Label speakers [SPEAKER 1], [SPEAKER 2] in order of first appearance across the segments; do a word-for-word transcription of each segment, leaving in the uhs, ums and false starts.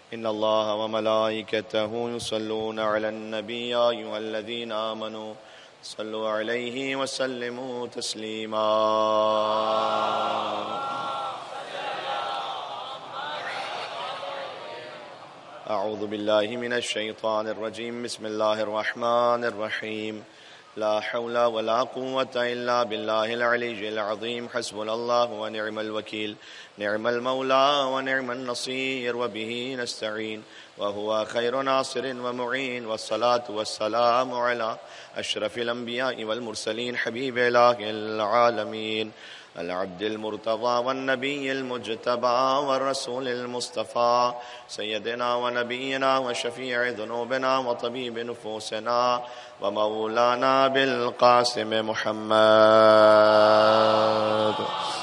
[SPEAKER 1] إن الله وملائكته يصلون على النبي يا أيها الذين آمنوا صلوا عليه وسلموا تسليما. أعوذ بالله من الشيطان الرجيم. بسم الله الرحمن الرحيم. لا حول ولا قوة إلا بالله العلي العظيم. حسبنا الله ونعم الوكيل. نعم المولى ونعم النصير وبه نستعين وهو خير ناصر ومعين. والصلاة والسلام على أشرف الأنبياء والمرسلين حبيب إله العالمين العبد المرتضى والنبي المجتبى والرسول المصطفى سيدنا ونبينا وشفيع ذنوبنا وطبيب نفوسنا ومولانا بالقاسم محمد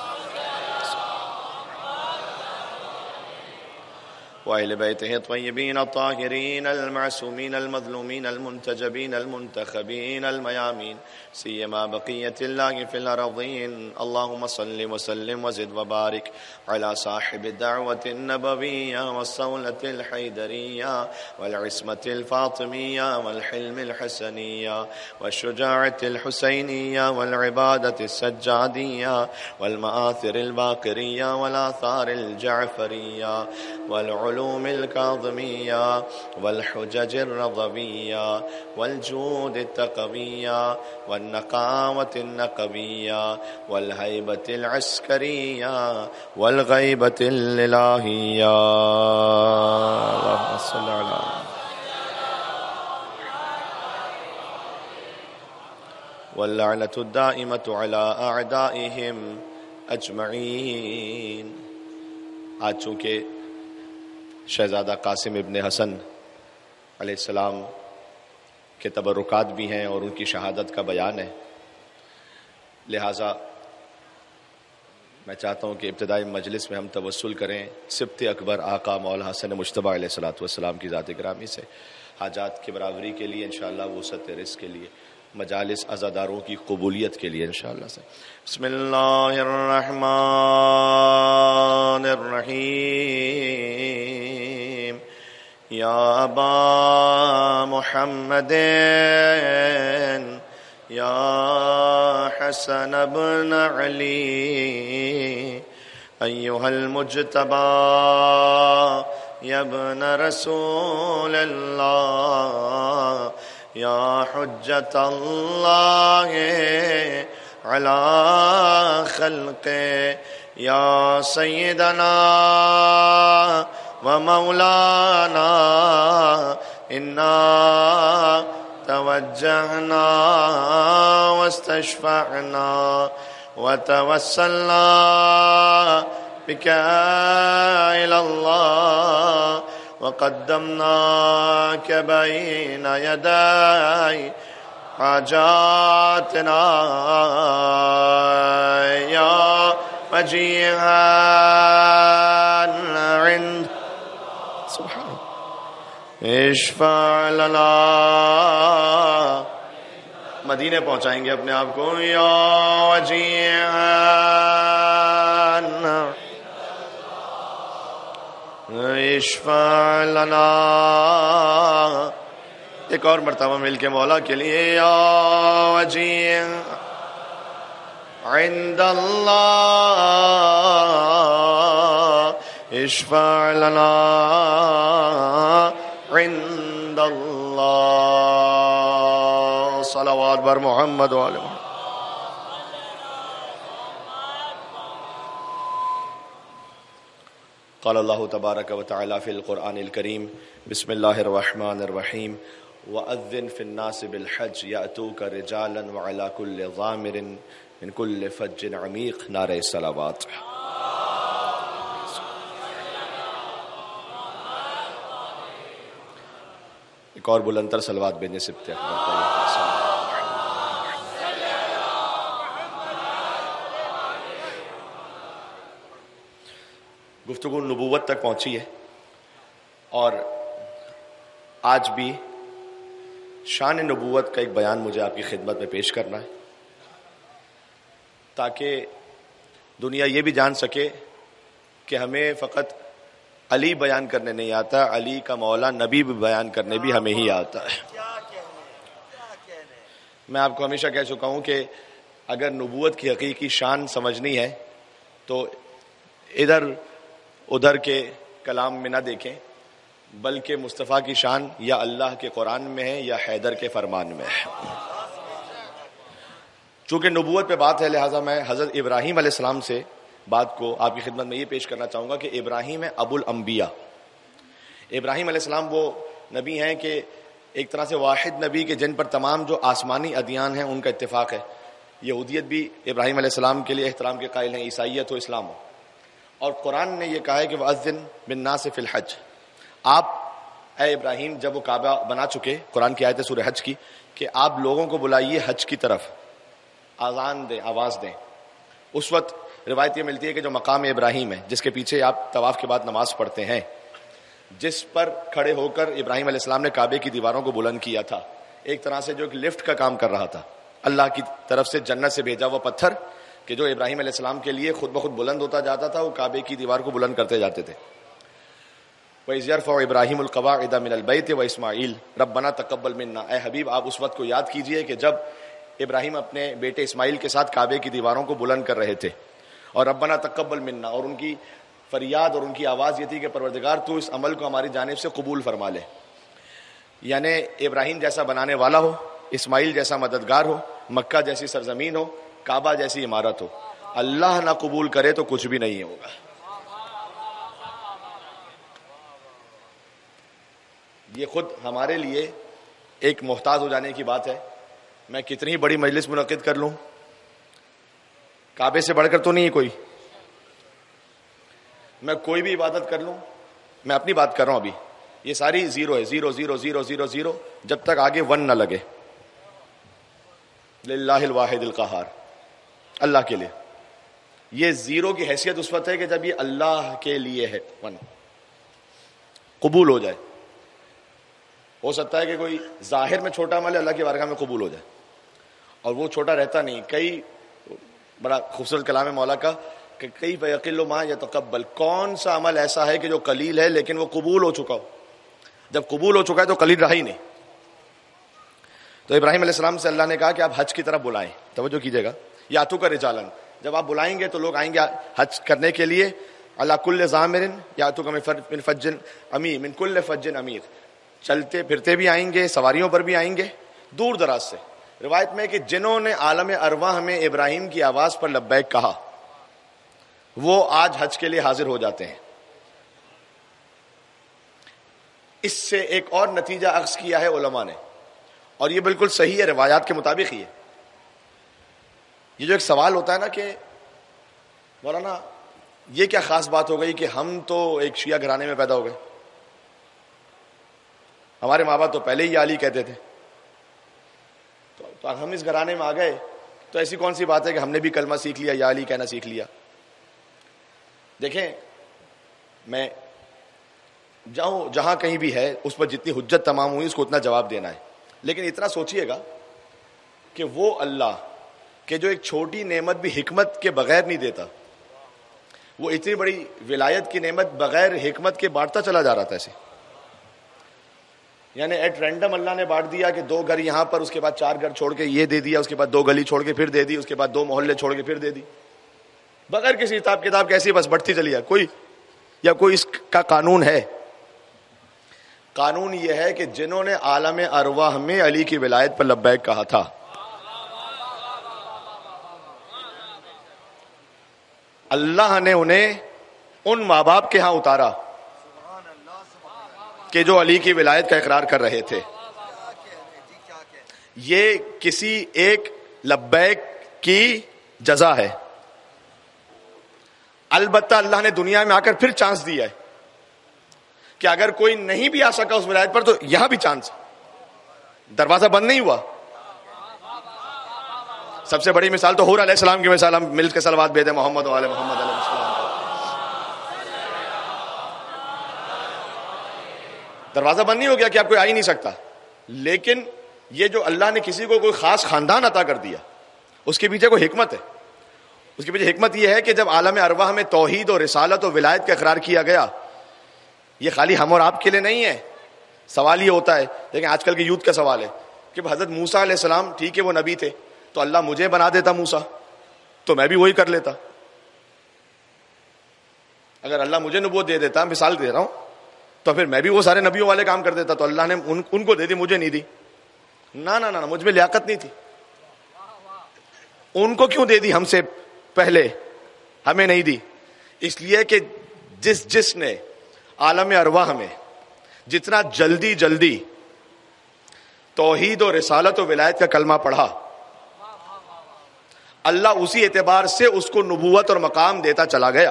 [SPEAKER 1] وأهل بيته الطيبين الطاهرين المعصومين المظلومين المنتجبين المنتخبين الميامين سيما بقية الله في الأرضين. اللهم صل وسلم وزد وبارك على صاحب الدعوة النبوية والصولة الحيدرية والعصمة الفاطمية والحلم الحسنية والشجاعة الحسينية والعبادة السجادية والمآثر الباقرية والآثار الجعفرية والعلوم الكاظمية والحجج الرضوية والجود التقوية والنقاوة النقبية والهيبة العسكرية والغيبة الإلهية. اللهم صل على واللعنة الدائمة على أعدائهم أجمعين. آج چونکہ شہزادہ قاسم ابن حسن علیہ السلام کے تبرکات بھی ہیں اور ان کی شہادت کا بیان ہے، لہٰذا میں چاہتا ہوں کہ ابتدائی مجلس میں ہم توسل کریں سبط اکبر آقا مولا حسن مجتبیٰ علیہ الصلوۃ والسلام کی ذات گرامی سے، حاجات کی برابری کے لیے انشاءاللہ، وسعت رزق کے لیے، مجالس عزاداروں کی قبولیت کے لیے انشاءاللہ سے. بسم اللہ الرحمن الرحیم. یا ابا محمد یا حسن ابن علی ایہا المجتبی یا ابن رسول اللہ یا حجت اللہ علی خلق یا سیدنا و مولانا انا توجہنا واستشفعنا وتوسلنا بک الی اللہ وقدمناك بين يدي حاجاتنا يا وجيها عند سبحان اشفع لنا. مدینے پہنچائیں گے اپنے آپ کو. یا وجيها اشفع لنا. ایک اور مرتبہ مل کے مولا کے لیے. یا وجیہ عند اللہ اشفع لنا عند اللہ. صلوات بر محمد و آل محمد. قال اللہ تبارک و تعالی فی القرآن الکریم. بسم اللہ الرحمن الرحیم. وَأَذِّن فِي النَّاسِ بِالْحَجِّ يَأْتُوكَ رِجَالًا وَعَلَى كُلِّ ضَامِرٍ مِّن كُلِّ فَجٍّ عَمِيقٍ. نعرہ صلوات. ایک اور بلندتر صلوات بھیجیں سبت اکبر. گفتگو نبوت تک پہنچی ہے اور آج بھی شان نبوت کا ایک بیان مجھے آپ کی خدمت میں پیش کرنا ہے تاکہ دنیا یہ بھی جان سکے کہ ہمیں فقط علی بیان کرنے نہیں آتا، علی کا مولا نبی بھی بیان کرنے بھی ہمیں ہی آتا ہے۔ میں آپ کو ہمیشہ کہہ چکا ہوں کہ اگر نبوت کی حقیقی شان سمجھنی ہے تو ادھر ادھر کے کلام میں نہ دیکھیں، بلکہ مصطفیٰ کی شان یا اللہ کے قرآن میں ہے یا حیدر کے فرمان میں ہے۔ چونکہ نبوت پہ بات ہے، لہٰذا میں حضرت ابراہیم علیہ السلام سے بات کو آپ کی خدمت میں یہ پیش کرنا چاہوں گا کہ ابراہیم ہے ابو الانبیاء۔ ابراہیم علیہ السلام وہ نبی ہیں کہ ایک طرح سے واحد نبی کہ جن پر تمام جو آسمانی ادیان ہیں ان کا اتفاق ہے۔ یہودیت بھی ابراہیم علیہ السلام کے لیے احترام کے قائل ہیں، عیسائیت ہو، اسلام ہو۔ اور قرآن نے یہ کہا ہے کہ وَأَذِّن بِالنَّاسِ فِي الْحَجِّ، آپ اے ابراہیم جب وہ کعبہ بنا چکے، قرآن کی آیت ہے سورہ حج کی، کہ آپ لوگوں کو بلائیے حج کی طرف، آذان دیں، آواز دیں۔ اس وقت روایت یہ ملتی ہے کہ جو مقام ابراہیم ہے جس کے پیچھے آپ طواف کے بعد نماز پڑھتے ہیں، جس پر کھڑے ہو کر ابراہیم علیہ السلام نے کعبے کی دیواروں کو بلند کیا تھا، ایک طرح سے جو ایک لفٹ کا کام کر رہا تھا، اللہ کی طرف سے جنت سے بھیجا ہوا پتھر کہ جو ابراہیم علیہ السلام کے لیے خود بخود بلند ہوتا جاتا تھا، وہ کعبے کی دیوار کو بلند کرتے جاتے تھے۔ وَإِذْ يَرْفَعُ إِبْرَاهِيمُ الْقَوَاعِدَ مِنَ الْبَيْتِ وَإِسْمَاعِيلُ رَبَّنَا تَقَبَّلْ مِنَّا، اے حبیب آپ اس وقت کو یاد کیجئے کہ جب ابراہیم اپنے بیٹے اسماعیل کے ساتھ کعبے کی دیواروں کو بلند کر رہے تھے، اور ربنا تقبل منا، اور ان کی فریاد اور ان کی آواز یہ تھی کہ پروردگار تو اس عمل کو ہماری جانب سے قبول فرما لے۔ یعنی ابراہیم جیسا بنانے والا ہو، اسماعیل جیسا مددگار ہو، مکہ جیسی سرزمین ہو، کعبہ جیسی عمارت ہو، اللہ نہ قبول کرے تو کچھ بھی نہیں ہوگا۔ یہ خود ہمارے لیے ایک محتاج ہو جانے کی بات ہے۔ میں کتنی بڑی مجلس منعقد کر لوں، کعبے سے بڑھ کر تو نہیں ہے کوئی۔ میں کوئی بھی عبادت کر لوں، میں اپنی بات کر رہا ہوں ابھی، یہ ساری زیرو ہے، zero zero zero zero zero, جب تک آگے ون نہ لگے۔ للہ الواحد القہار، اللہ کے لیے۔ یہ زیرو کی حیثیت اس وقت ہے کہ جب یہ اللہ کے لیے ہے، ون قبول ہو جائے۔ ہو سکتا ہے کہ کوئی ظاہر میں چھوٹا عمل ہے، اللہ کی بارگاہ میں قبول ہو جائے، اور وہ چھوٹا رہتا نہیں۔ کئی بڑا خوبصورت کلام ہے مولا کا کہ کئی فیقل ما یتقبل، کون سا عمل ایسا ہے کہ جو قلیل ہے لیکن وہ قبول ہو چکا ہو؟ جب قبول ہو چکا ہے تو قلیل رہا ہی نہیں۔ تو ابراہیم علیہ السلام سے اللہ نے کہا کہ آپ حج کی طرف بلائیں، توجہ کیجیے گا، یاتو کا رجالن، جب آپ بلائیں گے تو لوگ آئیں گے حج کرنے کے لیے، اللہ کل ضامر یاتو کا من فج عمیق، من کل فج عمیق، چلتے پھرتے بھی آئیں گے، سواریوں پر بھی آئیں گے، دور دراز سے۔ روایت میں کہ جنہوں نے عالم ارواح میں ابراہیم کی آواز پر لبیک کہا وہ آج حج کے لیے حاضر ہو جاتے ہیں۔ اس سے ایک اور نتیجہ اخذ کیا ہے علماء نے، اور یہ بالکل صحیح ہے، روایات کے مطابق ہی ہے۔ یہ جو ایک سوال ہوتا ہے نا کہ مولانا یہ کیا خاص بات ہو گئی کہ ہم تو ایک شیعہ گھرانے میں پیدا ہو گئے، ہمارے ماں باپ تو پہلے ہی علی کہتے تھے، تو ہم اس گھرانے میں آ گئے تو ایسی کون سی بات ہے کہ ہم نے بھی کلمہ سیکھ لیا، یا علی کہنا سیکھ لیا؟ دیکھیں، میں جاؤں جہاں کہیں بھی ہے اس پر جتنی حجت تمام ہوئی اس کو اتنا جواب دینا ہے، لیکن اتنا سوچئے گا کہ وہ اللہ کہ جو ایک چھوٹی نعمت بھی حکمت کے بغیر نہیں دیتا، وہ اتنی بڑی ولایت کی نعمت بغیر حکمت کے بانٹتا چلا جا رہا تھا ایسے، یعنی ایٹ رینڈم اللہ نے بانٹ دیا کہ دو گھر یہاں پر، اس کے بعد چار گھر چھوڑ کے یہ دے دیا، اس کے بعد دو گلی چھوڑ کے پھر دے دی، اس کے بعد دو محلے چھوڑ کے پھر دے دی، بغیر کسی حساب کتاب کیسی بس بڑھتی چلی ہے۔ کوئی یا کوئی اس کا قانون ہے؟ قانون یہ ہے کہ جنہوں نے عالم ارواح میں علی کی ولایت پر لبیک کہا تھا، اللہ نے انہیں ان ماں باپ کے ہاں اتارا کہ جو علی کی ولایت کا اقرار کر رہے تھے۔ یہ کسی ایک لبیک کی جزا ہے۔ البتہ اللہ نے دنیا میں آ کر پھر چانس دیا ہے کہ اگر کوئی نہیں بھی آ سکا اس ولایت پر تو یہاں بھی چانس، دروازہ بند نہیں ہوا۔ سب سے بڑی مثال تو حور علیہ السلام کی مثال، ہم مل کے صلوات بھیجیں محمد و آل محمد علیہ السلام۔ دروازہ بند نہیں ہو گیا کہ آپ کوئی آ ہی نہیں سکتا، لیکن یہ جو اللہ نے کسی کو کوئی خاص خاندان عطا کر دیا، اس کے پیچھے کوئی حکمت ہے۔ اس کے پیچھے حکمت یہ ہے کہ جب عالم ارواح میں توحید اور رسالت اور ولایت کا اقرار کیا گیا یہ خالی ہم اور آپ کے لیے نہیں ہے. سوال یہ ہوتا ہے، لیکن آج کل کے یوتھ کا سوال ہے کہ حضرت موسیٰ علیہ السلام ٹھیک ہے وہ نبی تھے، تو اللہ مجھے بنا دیتا موسیٰ تو میں بھی وہی کر لیتا. اگر اللہ مجھے نبوت دے دیتا، مثال دے رہا ہوں، تو پھر میں بھی وہ سارے نبیوں والے کام کر دیتا. تو اللہ نے ان, ان کو دے دی، مجھے نہیں دی. نہ نہ نہ مجھ میں لیاقت نہیں تھی. ان کو کیوں دے دی ہم سے پہلے، ہمیں نہیں دی؟ اس لیے کہ جس جس نے عالم ارواح میں جتنا جلدی جلدی توحید و رسالت و ولایت کا کلمہ پڑھا، اللہ اسی اعتبار سے اس کو نبوت اور مقام دیتا چلا گیا.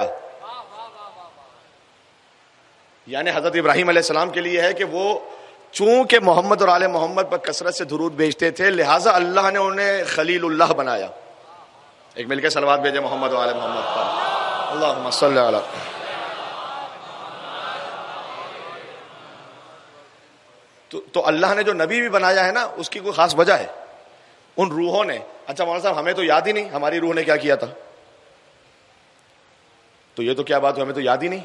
[SPEAKER 1] یعنی حضرت ابراہیم علیہ السلام کے لیے ہے کہ وہ چونکہ محمد اور آل محمد پر کثرت سے درود بھیجتے تھے، لہٰذا اللہ نے انہیں خلیل اللہ بنایا. ایک مل کے صلوات بھیجے محمد و آل محمد پر، اللہم صلی علی. تو, تو اللہ نے جو نبی بھی بنایا ہے نا، اس کی کوئی خاص وجہ ہے. ان روحوں نے، اچھا مولانا صاحب ہمیں تو یاد ہی نہیں ہماری روح نے کیا کیا تھا. تو یہ تو کیا بات ہے، ہمیں تو یاد ہی نہیں.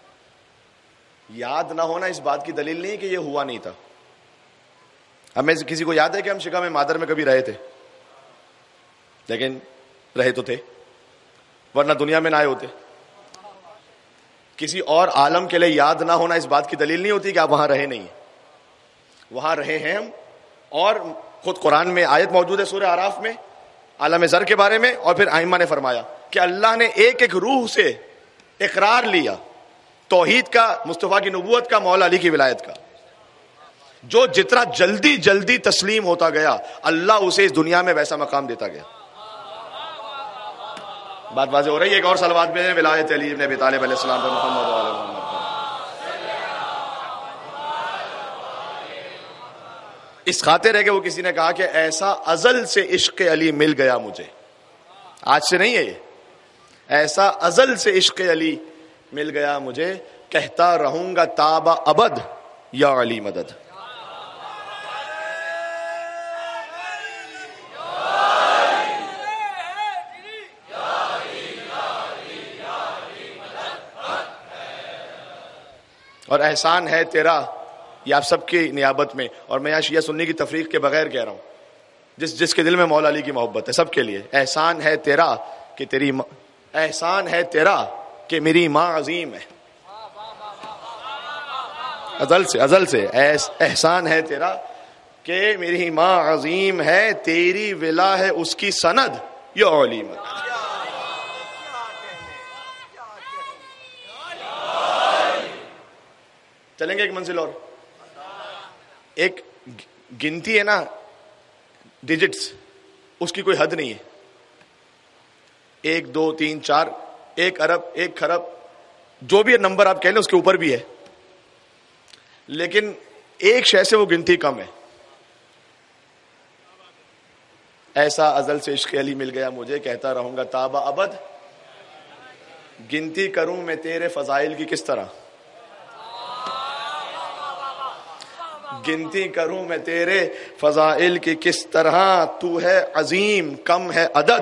[SPEAKER 1] یاد نہ ہونا اس بات کی دلیل نہیں کہ یہ ہوا نہیں تھا. ہمیں کسی کو یاد ہے کہ ہم شکم میں مادر میں کبھی رہے تھے؟ لیکن رہے تو تھے، ورنہ دنیا میں نہ آئے ہوتے. کسی اور عالم کے لیے یاد نہ ہونا اس بات کی دلیل نہیں ہوتی کہ آپ وہاں رہے نہیں. وہاں رہے ہیں ہم، اور خود قرآن میں آیت موجود ہے سورہ اعراف میں عالم ذر کے بارے میں، اور پھر ائمہ نے فرمایا کہ اللہ نے ایک ایک روح سے اقرار لیا توحید کا، مصطفیٰ کی نبوت کا، مولا علی کی ولایت کا. جو جتنا جلدی جلدی تسلیم ہوتا گیا، اللہ اسے اس دنیا میں ویسا مقام دیتا گیا. بات واضح ہو رہی ہے؟ ایک اور صلوات میں ولایت علی ابن ابی طالب علیہ السلام پر، محمد و آل محمد. اس خاطر ہے کہ وہ کسی نے کہا کہ ایسا ازل سے عشق علی مل گیا مجھے. آج سے نہیں ہے یہ، ایسا ازل سے عشق علی مل گیا مجھے، کہتا رہوں گا تابا ابد یا علی مدد. اور احسان ہے تیرا، یہ آپ سب کی نیابت میں، اور میں یہاں شیعہ سنی کی تفریق کے بغیر کہہ رہا ہوں، جس جس کے دل میں مولا علی کی محبت ہے سب کے لیے، احسان ہے تیرا کہ تیری ماں، احسان ہے تیرا کہ میری ماں عظیم ہے. ازل سے ازل سے احسان ہے تیرا کہ میری ماں عظیم ہے، تیری ولا ہے اس کی سند یا علی مدد. چلیں گے ایک منزل اور. ایک گنتی ہے نا ڈیجٹس، اس کی کوئی حد نہیں ہے. ایک دو تین چار، ایک ارب، ایک خرب، جو بھی نمبر آپ کہہ لیں اس کے اوپر بھی ہے، لیکن ایک شے سے وہ گنتی کم ہے. ایسا ازل سے عشق علی مل گیا مجھے، کہتا رہوں گا تابا ابد. گنتی کروں میں تیرے فضائل کی کس طرح، گنتی کروں میں تیرے فضائل کی کس طرح، تو ہے عظیم کم ہے عدد.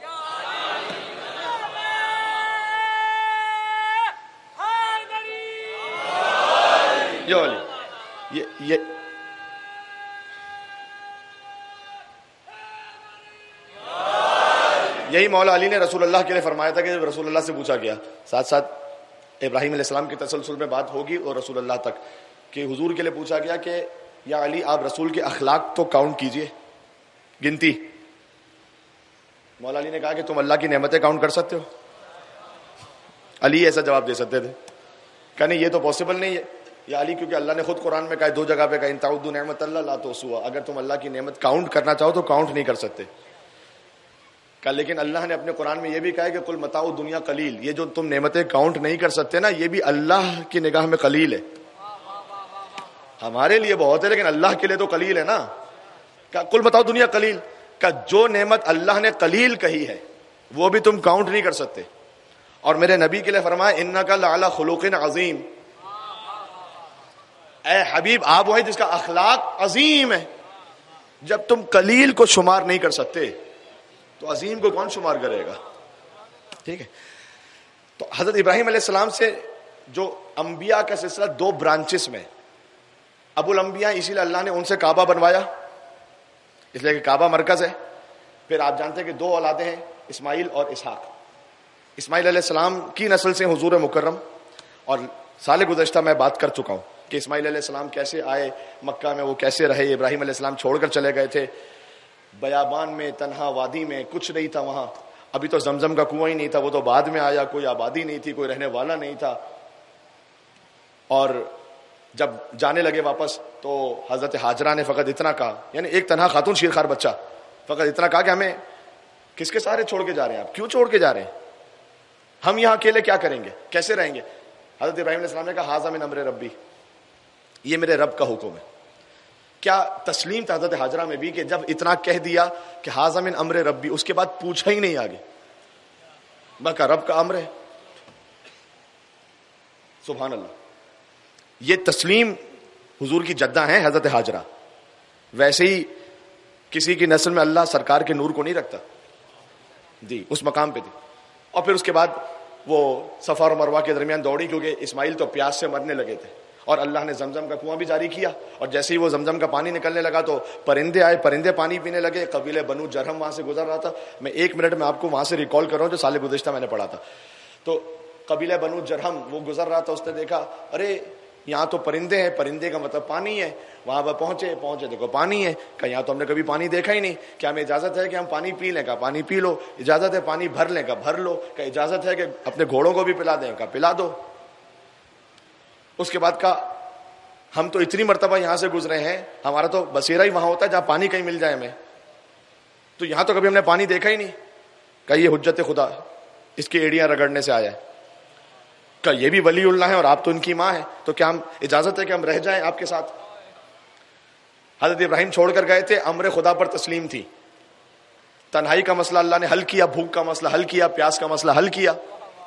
[SPEAKER 1] یہ یہ یہی مولا علی نے رسول اللہ کے لیے فرمایا تھا کہ جب رسول اللہ سے پوچھا گیا، ساتھ ساتھ ابراہیم علیہ السلام کے تسلسل میں بات ہوگی اور رسول اللہ تک، کہ حضور کے لیے پوچھا گیا کہ یا علی آپ رسول کے اخلاق تو کاؤنٹ کیجئے، گنتی. مولا علی نے کہا کہ تم اللہ کی نعمتیں کاؤنٹ کر سکتے ہو؟ علی ایسا جواب دے سکتے تھے کہ نہیں یہ تو پاسبل نہیں ہے یا علی، کیونکہ اللہ نے خود قرآن میں کہا، دو جگہ پہ کہا ان تعدوا نعمت اللہ لا تحصوها، اگر تم اللہ کی نعمت کاؤنٹ کرنا چاہو تو کاؤنٹ نہیں کر سکتے. کہ لیکن اللہ نے اپنے قرآن میں یہ بھی کہا کہ کل متاع دنیا قلیل، یہ جو تم نعمتیں کاؤنٹ نہیں کر سکتے نا، یہ بھی اللہ کی نگاہ میں قلیل ہے. ہمارے لیے بہت ہے لیکن اللہ کے لیے تو قلیل ہے نا. کہ کل متاع دنیا قلیل، کہ جو نعمت اللہ نے قلیل کہی ہے وہ بھی تم کاؤنٹ نہیں کر سکتے. اور میرے نبی کے لیے فرمایا انک لعلی خلق عظیم، اے حبیب آپ وہ ہیں جس کا اخلاق عظیم ہے. جب تم قلیل کو شمار نہیں کر سکتے تو عظیم کو کون شمار کرے گا؟ ٹھیک ہے. تو حضرت ابراہیم علیہ السلام سے جو انبیاء کا سلسلہ دو برانچز میں، ابو الانبیاء، اسی لیے اللہ نے ان سے کعبہ بنوایا، اس لیے کہ کعبہ مرکز ہے. پھر آپ جانتے ہیں کہ دو اولادیں ہیں، اسماعیل اور اسحاق. اسماعیل علیہ السلام کی نسل سے حضور مکرم، اور سال گزشتہ میں بات کر چکا ہوں کہ اسماعیل علیہ السلام کیسے آئے مکہ میں، وہ کیسے رہے، ابراہیم علیہ السلام چھوڑ کر چلے گئے تھے بیابان میں، تنہا وادی میں، کچھ نہیں تھا وہاں. ابھی تو زمزم کا کنواں ہی نہیں تھا، وہ تو بعد میں آیا. کوئی آبادی نہیں تھی، کوئی رہنے والا نہیں تھا. اور جب جانے لگے واپس تو حضرت ہاجرہ نے فقط اتنا کہا، یعنی ایک تنہا خاتون شیرخوار بچہ، فقط اتنا کہا کہ ہمیں کس کے سارے چھوڑ کے جا رہے ہیں آپ؟ کیوں چھوڑ کے جا رہے ہیں؟ ہم یہاں اکیلے کیا کریں گے، کیسے رہیں گے؟ حضرت ابراہیم علیہ السلام نے کہا ھذا من امر ربی، یہ میرے رب کا حکم ہے. کیا تسلیم تھا حضرت ہاجرہ میں بھی کہ جب اتنا کہہ دیا کہ ھذا من امر ربی، اس کے بعد پوچھا ہی نہیں آگے، میں کہا رب کا امر ہے. سبحان اللہ. یہ تسلیم حضور کی جدہ ہیں حضرت ہاجرہ. ویسے ہی کسی کی نسل میں اللہ سرکار کے نور کو نہیں رکھتا جی، اس مقام پہ تھی. اور پھر اس کے بعد وہ صفا اور مروہ کے درمیان دوڑی، کیونکہ اسماعیل تو پیاس سے مرنے لگے تھے، اور اللہ نے زمزم کا کنواں بھی جاری کیا. اور جیسے ہی وہ زمزم کا پانی نکلنے لگا تو پرندے آئے، پرندے پانی پینے لگے. قبیلہ بنو جرہم وہاں سے گزر رہا تھا. میں ایک منٹ میں آپ کو وہاں سے ریکال کر رہا ہوں جو سال گزشتہ میں نے پڑھا تھا. تو قبیلہ بنو جرہم وہ گزر رہا تھا، اس نے دیکھا ارے یہاں تو پرندے ہیں، پرندے کا مطلب پانی ہے. وہاں پر پہنچے پہنچے دیکھو پانی ہے. کہ یہاں تو ہم نے کبھی پانی دیکھا ہی نہیں، کیا ہمیں اجازت ہے کہ ہم پانی پی لیں؟ کا پانی پی لو. اجازت ہے پانی بھر لیں؟ کا بھر لو. کہ اجازت ہے کہ اپنے گھوڑوں کو بھی پلا دیں؟ کا پلا دو. اس کے بعد کا ہم تو اتنی مرتبہ یہاں سے گزرے ہیں، ہمارا تو بسیرا ہی وہاں ہوتا ہے جہاں پانی کہیں مل جائے ہمیں، تو یہاں تو کبھی ہم نے پانی دیکھا ہی نہیں. کہ یہ حجت خدا، اس کی ایڑیاں رگڑنے سے آیا ہے. کہ یہ بھی ولی اللہ ہے اور آپ تو ان کی ماں ہیں، تو کیا ہم اجازت ہے کہ ہم رہ جائیں آپ کے ساتھ؟ حضرت ابراہیم چھوڑ کر گئے تھے، امر خدا پر تسلیم تھی. تنہائی کا مسئلہ اللہ نے حل کیا، بھوک کا مسئلہ حل کیا، پیاس کا مسئلہ حل کیا.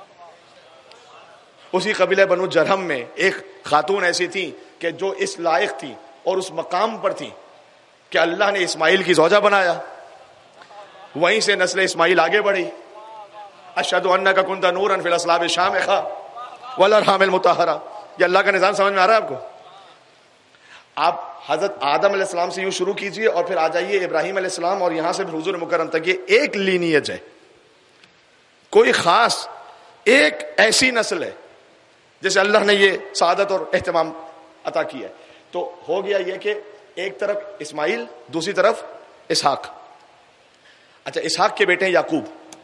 [SPEAKER 1] اسی قبیلہ بنو جرہم میں ایک خاتون ایسی تھی کہ جو اس لائق تھی اور اس مقام پر تھی کہ اللہ نے اسماعیل کی زوجہ بنایا. وہیں سے نسل اسماعیل آگے بڑھی. اشہد انک کنت نورا فی الاصلاب الشامخہ والارحام المطہرہ. یہ اللہ کا نظام سمجھ میں آ رہا ہے آپ کو؟ آپ حضرت آدم علیہ السلام سے یوں شروع کیجئے اور پھر آ جائیے ابراہیم علیہ السلام اور یہاں سے حضور مکرم تک. یہ ایک لینیج ہے، کوئی خاص ایک ایسی نسل ہے جیسے اللہ نے یہ سعادت اور اہتمام عطا کیا ہے. تو ہو گیا یہ کہ ایک طرف اسماعیل، دوسری طرف اسحاق. اچھا، اسحاق کے بیٹے ہیں یعقوب.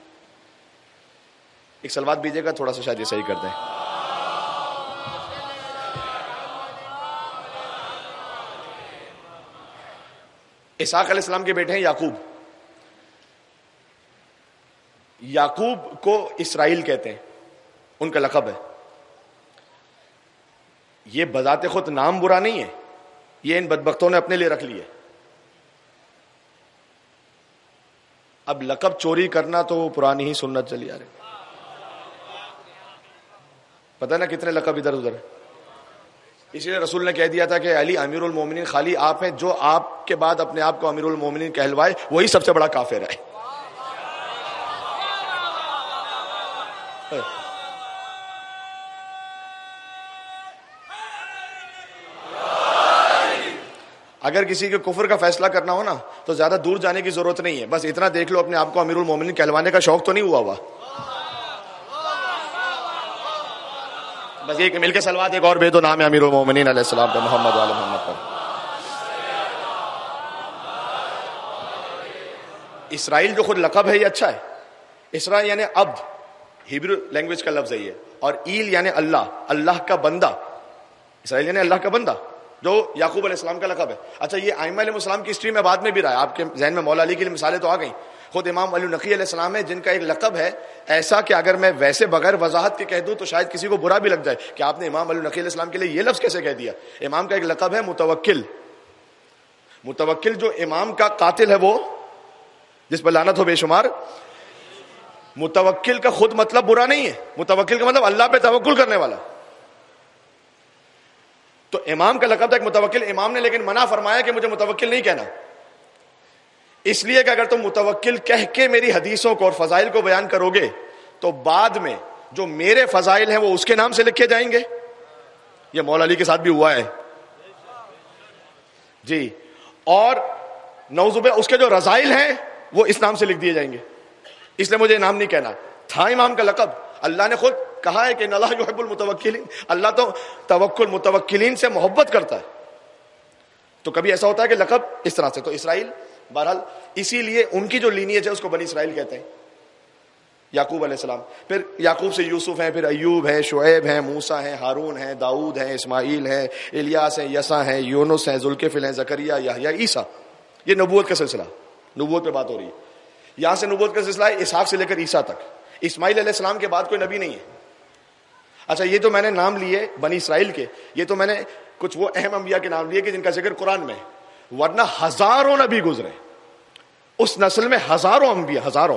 [SPEAKER 1] ایک سلوات بیجیے گا، تھوڑا سا شاید یہ صحیح کر دیں. اسحاق علیہ السلام کے بیٹے ہیں یعقوب. یعقوب کو اسرائیل کہتے ہیں، ان کا لقب ہے. یہ بذات خود نام برا نہیں ہے، یہ ان بدبختوں نے اپنے لیے رکھ لیے. اب لقب چوری کرنا تو پرانی ہی سنت چلی آ رہی. پتہ نا کتنے لقب ادھر ادھر. اسی لیے رسول نے کہہ دیا تھا کہ علی امیر المومنین خالی آپ ہیں، جو آپ کے بعد اپنے آپ کو امیر المومنین کہلوائے وہی سب سے بڑا کافر ہے. اگر کسی کے کفر کا فیصلہ کرنا ہو نا تو زیادہ دور جانے کی ضرورت نہیں ہے، بس اتنا دیکھ لو اپنے آپ کو امیر المومنین کہلوانے کا شوق تو نہیں ہوا ہوا. بس ایک مل کے سلوات ایک اور بے دو، نام ہے امیر المومنین علیہ السلام پہ، محمد وعلی محمد پر. اسرائیل جو خود لقب ہے یہ اچھا ہے. اسرائیل یعنی عبد، ہیبرو لینگویج کا لفظ ہے یہ. اور ایل یعنی اللہ، اللہ کا بندہ. اسرائیل یعنی اللہ کا بندہ، جو یعقوب علیہ السلام کا لقب ہے. اچھا، یہ ائمہ علیہ السلام کی ہسٹری میں بعد میں بھی رہا ہے. آپ کے ذہن میں مولا علی کی مثالیں تو آ گئیں. خود امام علی نقی علیہ السلام ہے جن کا ایک لقب ہے ایسا کہ اگر میں ویسے بغیر وضاحت کے کہہ دوں تو شاید کسی کو برا بھی لگ جائے کہ آپ نے امام علی نقی علیہ السلام کے لیے یہ لفظ کیسے کہہ دیا. امام کا ایک لقب ہے متوکل. متوکل جو امام کا قاتل ہے وہ جس پر لعنت ہو بے شمار. متوکل کا خود مطلب برا نہیں ہے، متوکل کا مطلب اللہ پہ توکل کرنے والا. تو امام کا لقب تھا ایک متوکل. امام نے لیکن منع فرمایا کہ مجھے متوکل نہیں کہنا، اس لیے کہ اگر تم متوکل کہہ کے میری حدیثوں کو اور فضائل کو بیان کرو گے تو بعد میں جو میرے فضائل ہیں وہ اس کے نام سے لکھے جائیں گے. یہ مولا علی کے ساتھ بھی ہوا ہے جی. اور نعوذ باللہ اس کے جو رذائل ہیں وہ اس نام سے لکھ دیے جائیں گے. اس لیے مجھے نام نہیں کہنا. تھا امام کا لقب. اللہ نے خود کہا ہے کہ ان اللہ یحب المتوکلین. اللہ تو توکل متوکلین سے محبت کرتا ہے. تو کبھی ایسا ہوتا ہے کہ لقب اس طرح سے. تو اسرائیل بہرحال اسی لیے ان کی جو لینیج ہے اس کو بنی اسرائیل کہتے ہیں. یعقوب علیہ السلام, پھر یعقوب سے یوسف ہیں, پھر ایوب ہے, شعیب ہیں, موسیٰ ہیں, ہارون ہیں, داؤد ہیں, اسماعیل ہیں, الیاس ہیں, یسع ہیں, یونس ہیں, ذوالکفل ہیں, زکریا, یحییٰ, عیسیٰ. یہ نبوت کا سلسلہ, نبوت پہ بات ہو رہی ہے. یہاں سے نبوت کا سلسلہ ہے اسحاق سے لے کر عیسیٰ تک. اسماعیل علیہ السلام کے بعد کوئی نبی نہیں ہے. اچھا یہ تو میں نے نام لیے بنی اسرائیل کے, یہ تو میں نے کچھ وہ اہم انبیاء کے نام لیے کہ جن کا ذکر قرآن میں, ورنہ ہزاروں نبی گزرے اس نسل میں, ہزاروں انبیاء, ہزاروں.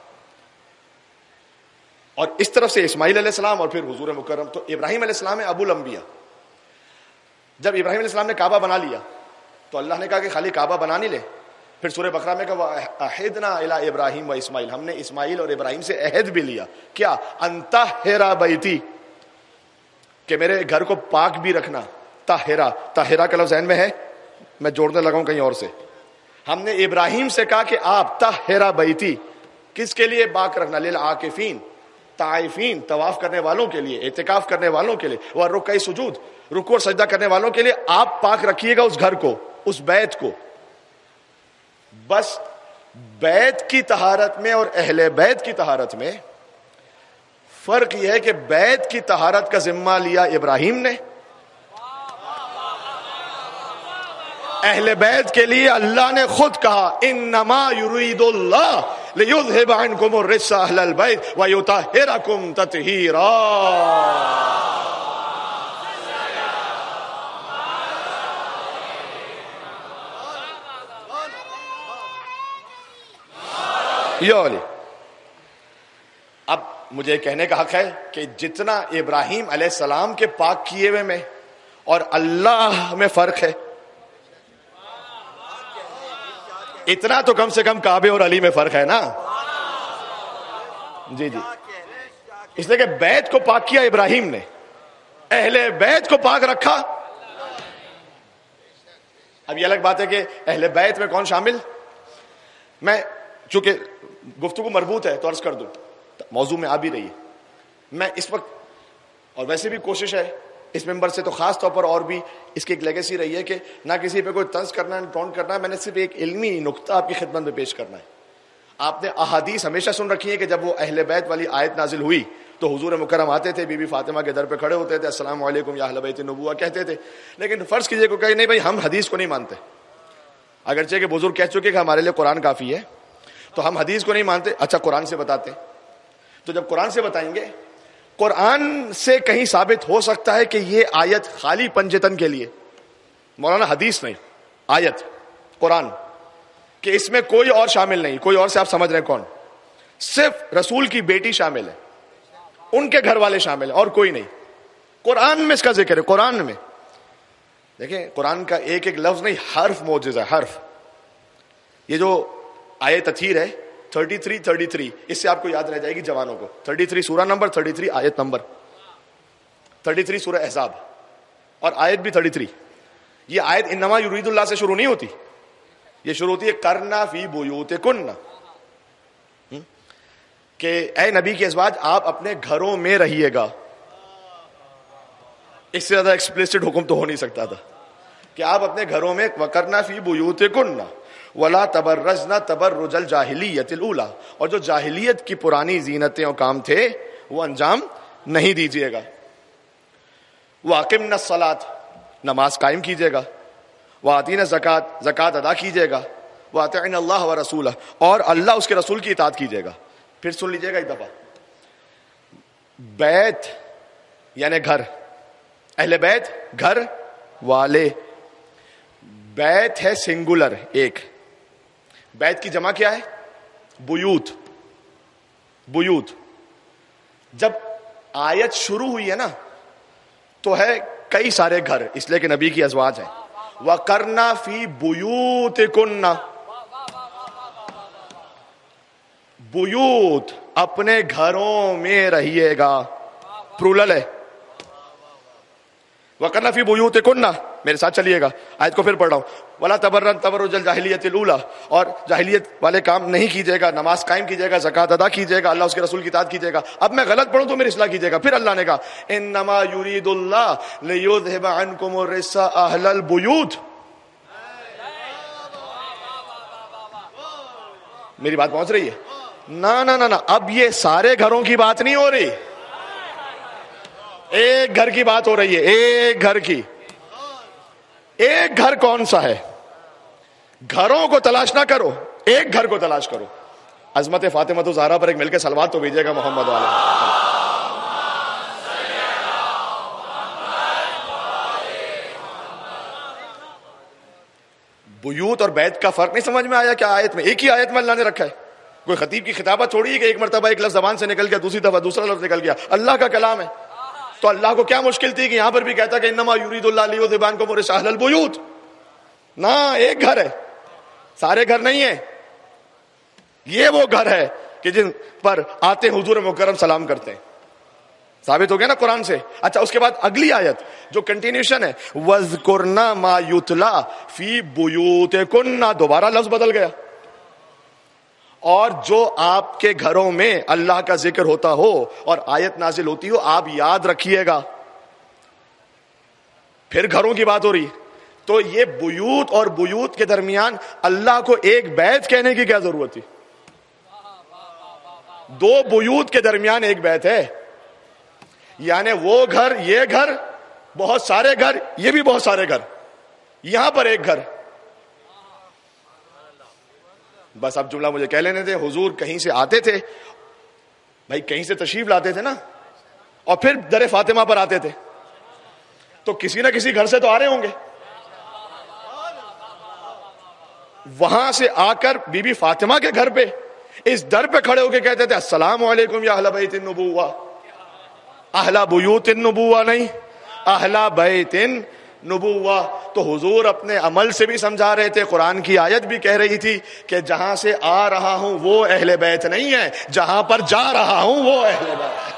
[SPEAKER 1] اور اس طرف سے اسماعیل علیہ السلام اور پھر حضور مکرم. تو ابراہیم علیہ السلام ہے ابو الانبیاء. جب ابراہیم علیہ السلام نے کعبہ بنا لیا تو اللہ نے کہا کہ خالی کعبہ بنا نہیں لے. پھر سورہ بقرہ میں کہا عہدنا الی ابراہیم و اسماعیل, ہم نے اسماعیل اور ابراہیم سے عہد بھی لیا. کیا؟ ان طہر بیتی, کہ میرے گھر کو پاک بھی رکھنا. طاہرہ, طاہرہ کا لفظ ذہن میں ہے, میں جوڑنے لگا ہوں کہیں اور سے. ہم نے ابراہیم سے کہا کہ آپ طہر بیتی, کس کے لیے پاک رکھنا؟ للعاکفین, طائفین, طواف کرنے والوں کے لیے, اعتکاف کرنے والوں کے لیے, اور رکوع سجود, رکوع اور سجدہ کرنے والوں کے لیے آپ پاک رکھیے گا اس گھر کو, اس بیت کو. بس بیت کی طہارت میں اور اہل بیت کی طہارت میں فرق یہ ہے کہ بیت کی طہارت کا ذمہ لیا ابراہیم نے, اہل بیت کے لیے اللہ نے خود کہا انما یرید اللہ لیذھب عنکم الرجس اہل البیت ویطہرکم تطہیرا. یہ اب مجھے کہنے کا حق ہے کہ جتنا ابراہیم علیہ السلام کے پاک کیے ہوئے میں اور اللہ میں فرق ہے, اتنا تو کم سے کم کعبے اور علی میں فرق ہے نا. جی جی, اس لیے کہ بیت کو پاک کیا ابراہیم نے, اہل بیت کو پاک رکھا. اب یہ الگ بات ہے کہ اہل بیت میں کون شامل. میں چونکہ گفتگو مربوط ہے تو عرض کر دوں, موضوع میں آ بھی رہی ہے. میں اس وقت, اور ویسے بھی کوشش ہے اس ممبر سے تو خاص طور پر, اور بھی اس کی ایک لیگیسی رہی ہے کہ نہ کسی پہ کوئی طنز کرنا ہے, ٹونٹ کرنا ہے. میں نے صرف ایک علمی نقطہ آپ کی خدمت میں پیش کرنا ہے. آپ نے احادیث ہمیشہ سن رکھی ہے کہ جب وہ اہل بیت والی آیت نازل ہوئی تو حضور مکرم آتے تھے, بی بی فاطمہ کے در پہ کھڑے ہوتے تھے, السلام علیکم یا اہل بیت النبوہ کہتے تھے. لیکن فرض کیجئے کہ نہیں بھائی ہم حدیث کو نہیں مانتے, اگرچہ کہ بزرگ کہہ چکے کہ ہمارے لیے قرآن کافی ہے, تو ہم حدیث کو نہیں مانتے. اچھا قرآن سے بتاتے. تو جب قرآن سے بتائیں گے, قرآن سے کہیں ثابت ہو سکتا ہے کہ یہ آیت خالی پنجتن کے لیے, مولانا حدیث نہیں, آیت قرآن, کہ اس میں کوئی اور شامل نہیں, کوئی اور سے آپ سمجھ رہے ہیں کون, صرف رسول کی بیٹی شامل ہے, ان کے گھر والے شامل ہیں, اور کوئی نہیں. قرآن میں اس کا ذکر ہے. قرآن میں دیکھیں, قرآن کا ایک ایک لفظ نہیں, حرف معجزہ ہے, حرف. یہ جو آیت تطہیر ہے تھرٹی تھری تھرٹی تھری, اس سے آپ کو یاد رہ جائے گی جوانوں کو. تھرٹی تھری سورہ نمبر, تھرٹی تھری آیت نمبر, تھرٹی تھری سورہ احزاب, اور آیت بھی تھرٹی تھری. یہ آیت انما یرید اللہ سے شروع نہیں ہوتی, یہ شروع ہوتی ہے کرنا فی بیوتکن, کہ اے نبی کے ازواج آپ اپنے گھروں میں رہیے گا. اس سے زیادہ ایکسپلیسٹ حکم تو ہو نہیں سکتا تھا کہ آپ اپنے گھروں میں, وَقَرْنَا فِي بُيُوتِكُنَّ وَلَا تَبَرَّجْنَ تَبَرُّجَ الْجَاهِلِيَّةِ الْأُولَى, اور جو جاہلیت کی پرانی زینتیں اور کام تھے وہ انجام نہیں دیجیے گا. وَأَقِمْنَ الصَّلَاةَ, نماز قائم کیجیے گا. وَآتِينَ الزَّكَاةَ, زکات ادا کیجیے گا. وَأَطِعْنَ اللَّهَ وَرَسُولَهُ, اور اللہ اس کے رسول کی اطاعت کیجیے گا. پھر سن لیجیے گا ایک دفعہ, بیت یعنی گھر, اہل بیت گھر والے. بیت ہے سنگولر, ایک. بیت کی جمع کیا ہے؟ بیوت. بیوت. جب آیت شروع ہوئی ہے نا تو ہے کئی سارے گھر, اس لیے کہ نبی کی ازواج ہیں. وَقَرْنَا فِي بُيُوتِكُنَّ, بیوت اپنے گھروں میں رہیے گا. پرولل ہے. وَقَرْنَ فِي بُيُوتِكُنَّ، میرے ساتھ چلیے گا، آیت کو پھر پڑھ رہا ہوں. وَلَا تَبَرَّجْنَ تَبَرُّجَ الْجَاهِلِيَّةِ الْأُولَىٰ، اور جاہلیت والے کام نہیں کیجیے گا. نماز قائم کیجیے گا، زکوٰۃ ادا کیجیے گا، اللہ اس کے رسول کی اطاعت کیجیے گا. اب میں غلط پڑھوں تو میری اصلاح کیجیے گا. پھر اللہ نے کہا اِنَّمَا يُرِيدُ اللَّهُ لِيُذْهِبَ عَنْكُمُ الرِّجْسَ أَهْلَ الْبُيُوتِ. میری بات پہنچ رہی ہے؟ نہ نہ نہ اب یہ سارے گھروں کی بات نہیں ہو رہی، ایک گھر کی بات ہو رہی ہے. ایک گھر کی. ایک گھر کون سا ہے؟ گھروں کو تلاش نہ کرو، ایک گھر کو تلاش کرو. عظمت فاطمہ تو زہرا پر ایک مل کے صلوات تو بھیجے گا محمد والا. بیوت اور بیت کا فرق نہیں سمجھ میں آیا کیا؟ آیت میں ایک ہی آیت میں اللہ نے رکھا ہے. کوئی خطیب کی خطابت چھوڑی ہے کہ ایک مرتبہ ایک لفظ زبان سے نکل گیا، دوسری دفعہ دوسرا لفظ نکل گیا. اللہ کا کلام ہے تو اللہ کو کیا مشکل تھی کہ یہاں پر بھی کہتا کہ انما یرید اللہ لیذھب عنکم الرجس اہل البیوت. نہ ایک گھر ہے، سارے گھر نہیں ہے. یہ وہ گھر ہے کہ جن پر آتے حضور مکرم سلام کرتے ہیں. ثابت ہو گیا نا قرآن سے. اچھا اس کے بعد اگلی آیت جو کنٹینیوشن ہے وَاذْكُرْنَ مَا يُتْلَى فِي بُيُوتِكُنَّ، دوبارہ لفظ بدل گیا. اور جو آپ کے گھروں میں اللہ کا ذکر ہوتا ہو اور آیت نازل ہوتی ہو آپ یاد رکھیے گا. پھر گھروں کی بات ہو رہی ہے تو یہ بیوت اور بیوت کے درمیان اللہ کو ایک بیت کہنے کی کیا ضرورت تھی؟ دو بیوت کے درمیان ایک بیت ہے، یعنی وہ گھر، یہ گھر، بہت سارے گھر، یہ بھی بہت سارے گھر، یہاں پر ایک گھر. بس اب جملہ مجھے کہہ لینے تھے. حضور کہیں سے آتے تھے بھائی، کہیں سے تشریف لاتے تھے نا، اور پھر در فاطمہ پر آتے تھے تو کسی نہ کسی گھر سے تو آ رہے ہوں گے. وہاں سے آ کر بی بی فاطمہ کے گھر پہ اس در پہ کھڑے ہو کے کہتے تھے السلام علیکم یا اہل بیت النبوہ. اہل بیوت النبوہ نہیں، اہل بیت نبوہ. تو حضور اپنے عمل سے بھی سمجھا رہے تھے. قرآن کی آیت بھی کہہ رہی تھی کہ جہاں سے آ رہا ہوں وہ اہل بیت نہیں ہے، جہاں پر جا رہا ہوں وہ اہل بیت ہے.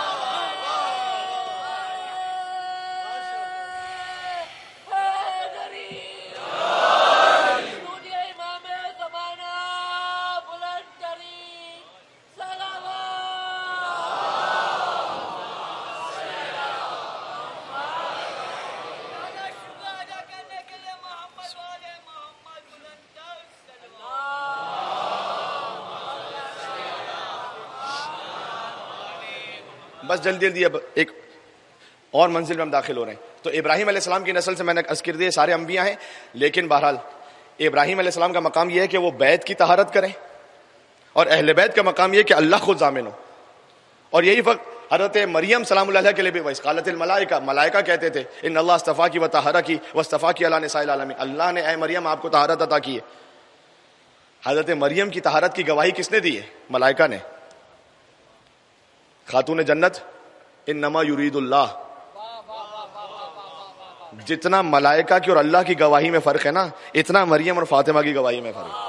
[SPEAKER 1] بس جلدی جلدی اب ایک اور منزل میں ہم داخل ہو رہے ہیں. تو ابراہیم علیہ السلام کی نسل سے میں نے عرض کر دیا سارے انبیاء ہیں، لیکن بہرحال ابراہیم علیہ السلام کا مقام یہ ہے کہ وہ بیت کی طہارت کریں، اور اہل بیت کا مقام یہ ہے کہ اللہ خود ضامن ہو. اور یہی وقت حضرت مریم سلام اللہ علیہ کے لیے بھی وَإِذْ قَالَتِ الْمَلَائِكَةُ، ملائکہ کہتے تھے ان اللہ اصطفاکی وطہرکی واصطفاکی علی نساء العالمین، اللہ نے اے مریم آپ کو طہارت عطا کی ہے. حضرت مریم کی طہارت کی گواہی کس نے دی ہے؟ ملائکہ نے. خاتون جنت انما یرید اللہ. جتنا ملائکہ کی اور اللہ کی گواہی میں فرق ہے نا، اتنا مریم اور فاطمہ کی گواہی میں فرق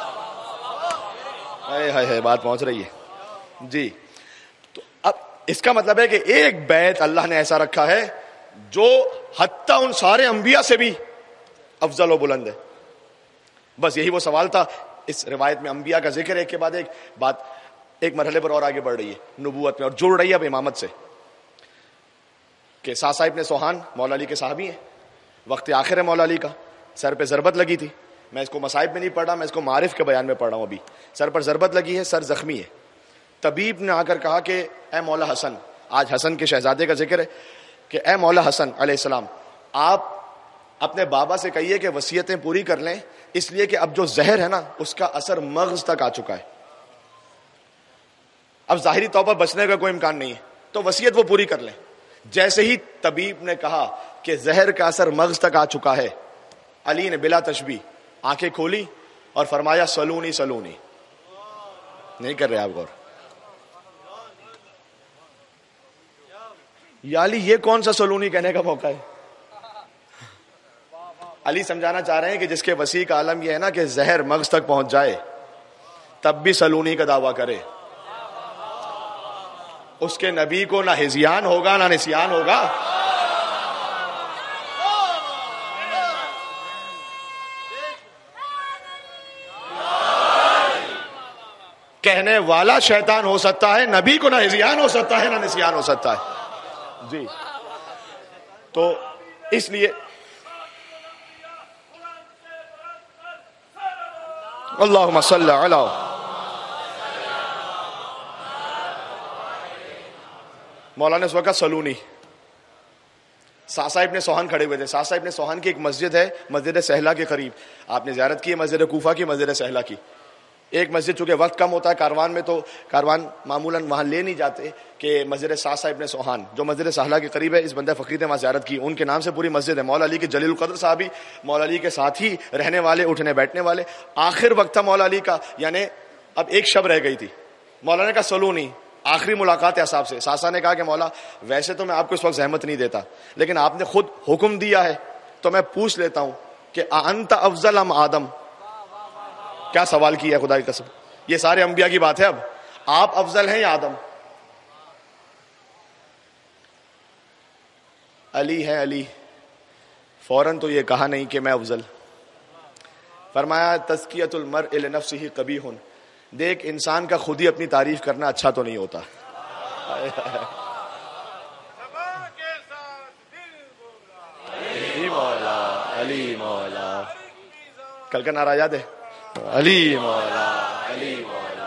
[SPEAKER 1] ہے. ہائے ہائے بات پہنچ رہی ہے جی. تو اب اس کا مطلب ہے کہ ایک بیت اللہ نے ایسا رکھا ہے جو حتیٰ ان سارے انبیاء سے بھی افضل و بلند ہے. بس یہی وہ سوال تھا. اس روایت میں انبیاء کا ذکر ہے، ایک کے بعد ایک بات ایک مرحلے پر اور آگے بڑھ رہی ہے نبوت میں، اور جڑ رہی ہے اب امامت سے. کہ ساسا ابن سوہان مولا علی کے صحابی ہیں، وقت آخر ہے مولا علی کا، سر پہ ضربت لگی تھی. میں اس کو مصائب میں نہیں پڑھ رہا، میں اس کو معارف کے بیان میں پڑھ رہا ہوں. ابھی سر پر ضربت لگی ہے، سر زخمی ہے. طبیب نے آ کر کہا کہ اے مولا حسن، آج حسن کے شہزادے کا ذکر ہے، کہ اے مولا حسن علیہ السلام، آپ اپنے بابا سے کہیے کہ وصیتیں پوری کر لیں، اس لیے کہ اب جو زہر ہے نا اس کا اثر مغز تک آ چکا ہے، اب ظاہری طور پر بچنے کا کوئی امکان نہیں ہے، تو وصیت وہ پوری کر لیں. جیسے ہی طبیب نے کہا کہ زہر کا اثر مغز تک آ چکا ہے، علی نے بلا تشبیہ آنکھیں کھولی اور فرمایا سلونی سلونی. نہیں کر رہے آپ غور؟ یا علی یہ کون سا سلونی کہنے کا موقع ہے؟ علی سمجھانا چاہ رہے ہیں کہ جس کے وسیع کا عالم یہ ہے نا کہ زہر مغز تک پہنچ جائے تب بھی سلونی کا دعویٰ کرے. اس کے نبی کو نہ ہزیان ہوگا نہ نسیان ہوگا. کہنے والا شیطان ہو سکتا ہے, نبی کو نہ ہزیان ہو سکتا ہے نہ نسیان ہو سکتا ہے. جی تو اس لیے اللہم صلی علی مولانا اس وقت سلونی ساسا ابن سوہان کھڑے ہوئے تھے. ساسا ابن سوہان کی ایک مسجد ہے, مسجد سہلا کے قریب. آپ نے زیارت کی ہے مسجد کوفہ کی, مسجد سہلا کی. ایک مسجد چونکہ وقت کم ہوتا ہے کاروان میں, تو کاروان معمولاً وہاں لے نہیں جاتے, کہ مسجد ساسا ابن سوہان جو مسجد سہلا کے قریب ہے, اس بندہ فقیر نے وہاں زیارت کی. ان کے نام سے پوری مسجد ہے. مولا علی کے جلیل القدر صحابی, مولا علی کے ساتھ ہی رہنے والے, اٹھنے بیٹھنے والے. آخر وقت تھا مولا علی کا, یعنی اب ایک شب رہ گئی تھی. مولا نے کہا سلونی, آخری ملاقات ہے صاحب سے. ساسا نے کہا کہ مولا ویسے تو میں آپ کو اس وقت زحمت نہیں دیتا, لیکن آپ نے خود حکم دیا ہے تو میں پوچھ لیتا ہوں کہ انت افضل ام آدم. کیا سوال کیا ہے خدا کی قسم, یہ سارے انبیاء کی بات ہے. اب آپ افضل ہیں یا آدم؟ علی ہے علی. فوراً تو یہ کہا نہیں کہ میں افضل. فرمایا تزکیۃ المرء لنفسہ قبیح, دیکھ انسان کا خود ہی اپنی تعریف کرنا اچھا تو نہیں ہوتا. علی مولا علی مولا, کل کا نعرہ یاد ہے, علی مولا علی مولا.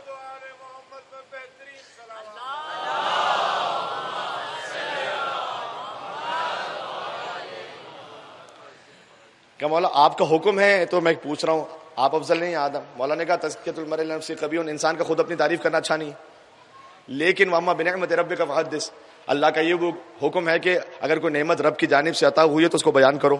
[SPEAKER 1] کہ مولا آپ کا حکم ہے تو میں پوچھ رہا ہوں, آپ افضل نہیں آدم. مولا نے کہا تزکیۃ المرء لنفسہ قبیح, انسان کا خود اپنی تعریف کرنا اچھا نہیں, لیکن واما بنعمت ربک فحدث, اللہ کا یہ حکم ہے کہ اگر کوئی نعمت رب کی جانب سے عطا ہوئی ہے تو اس کو بیان کرو.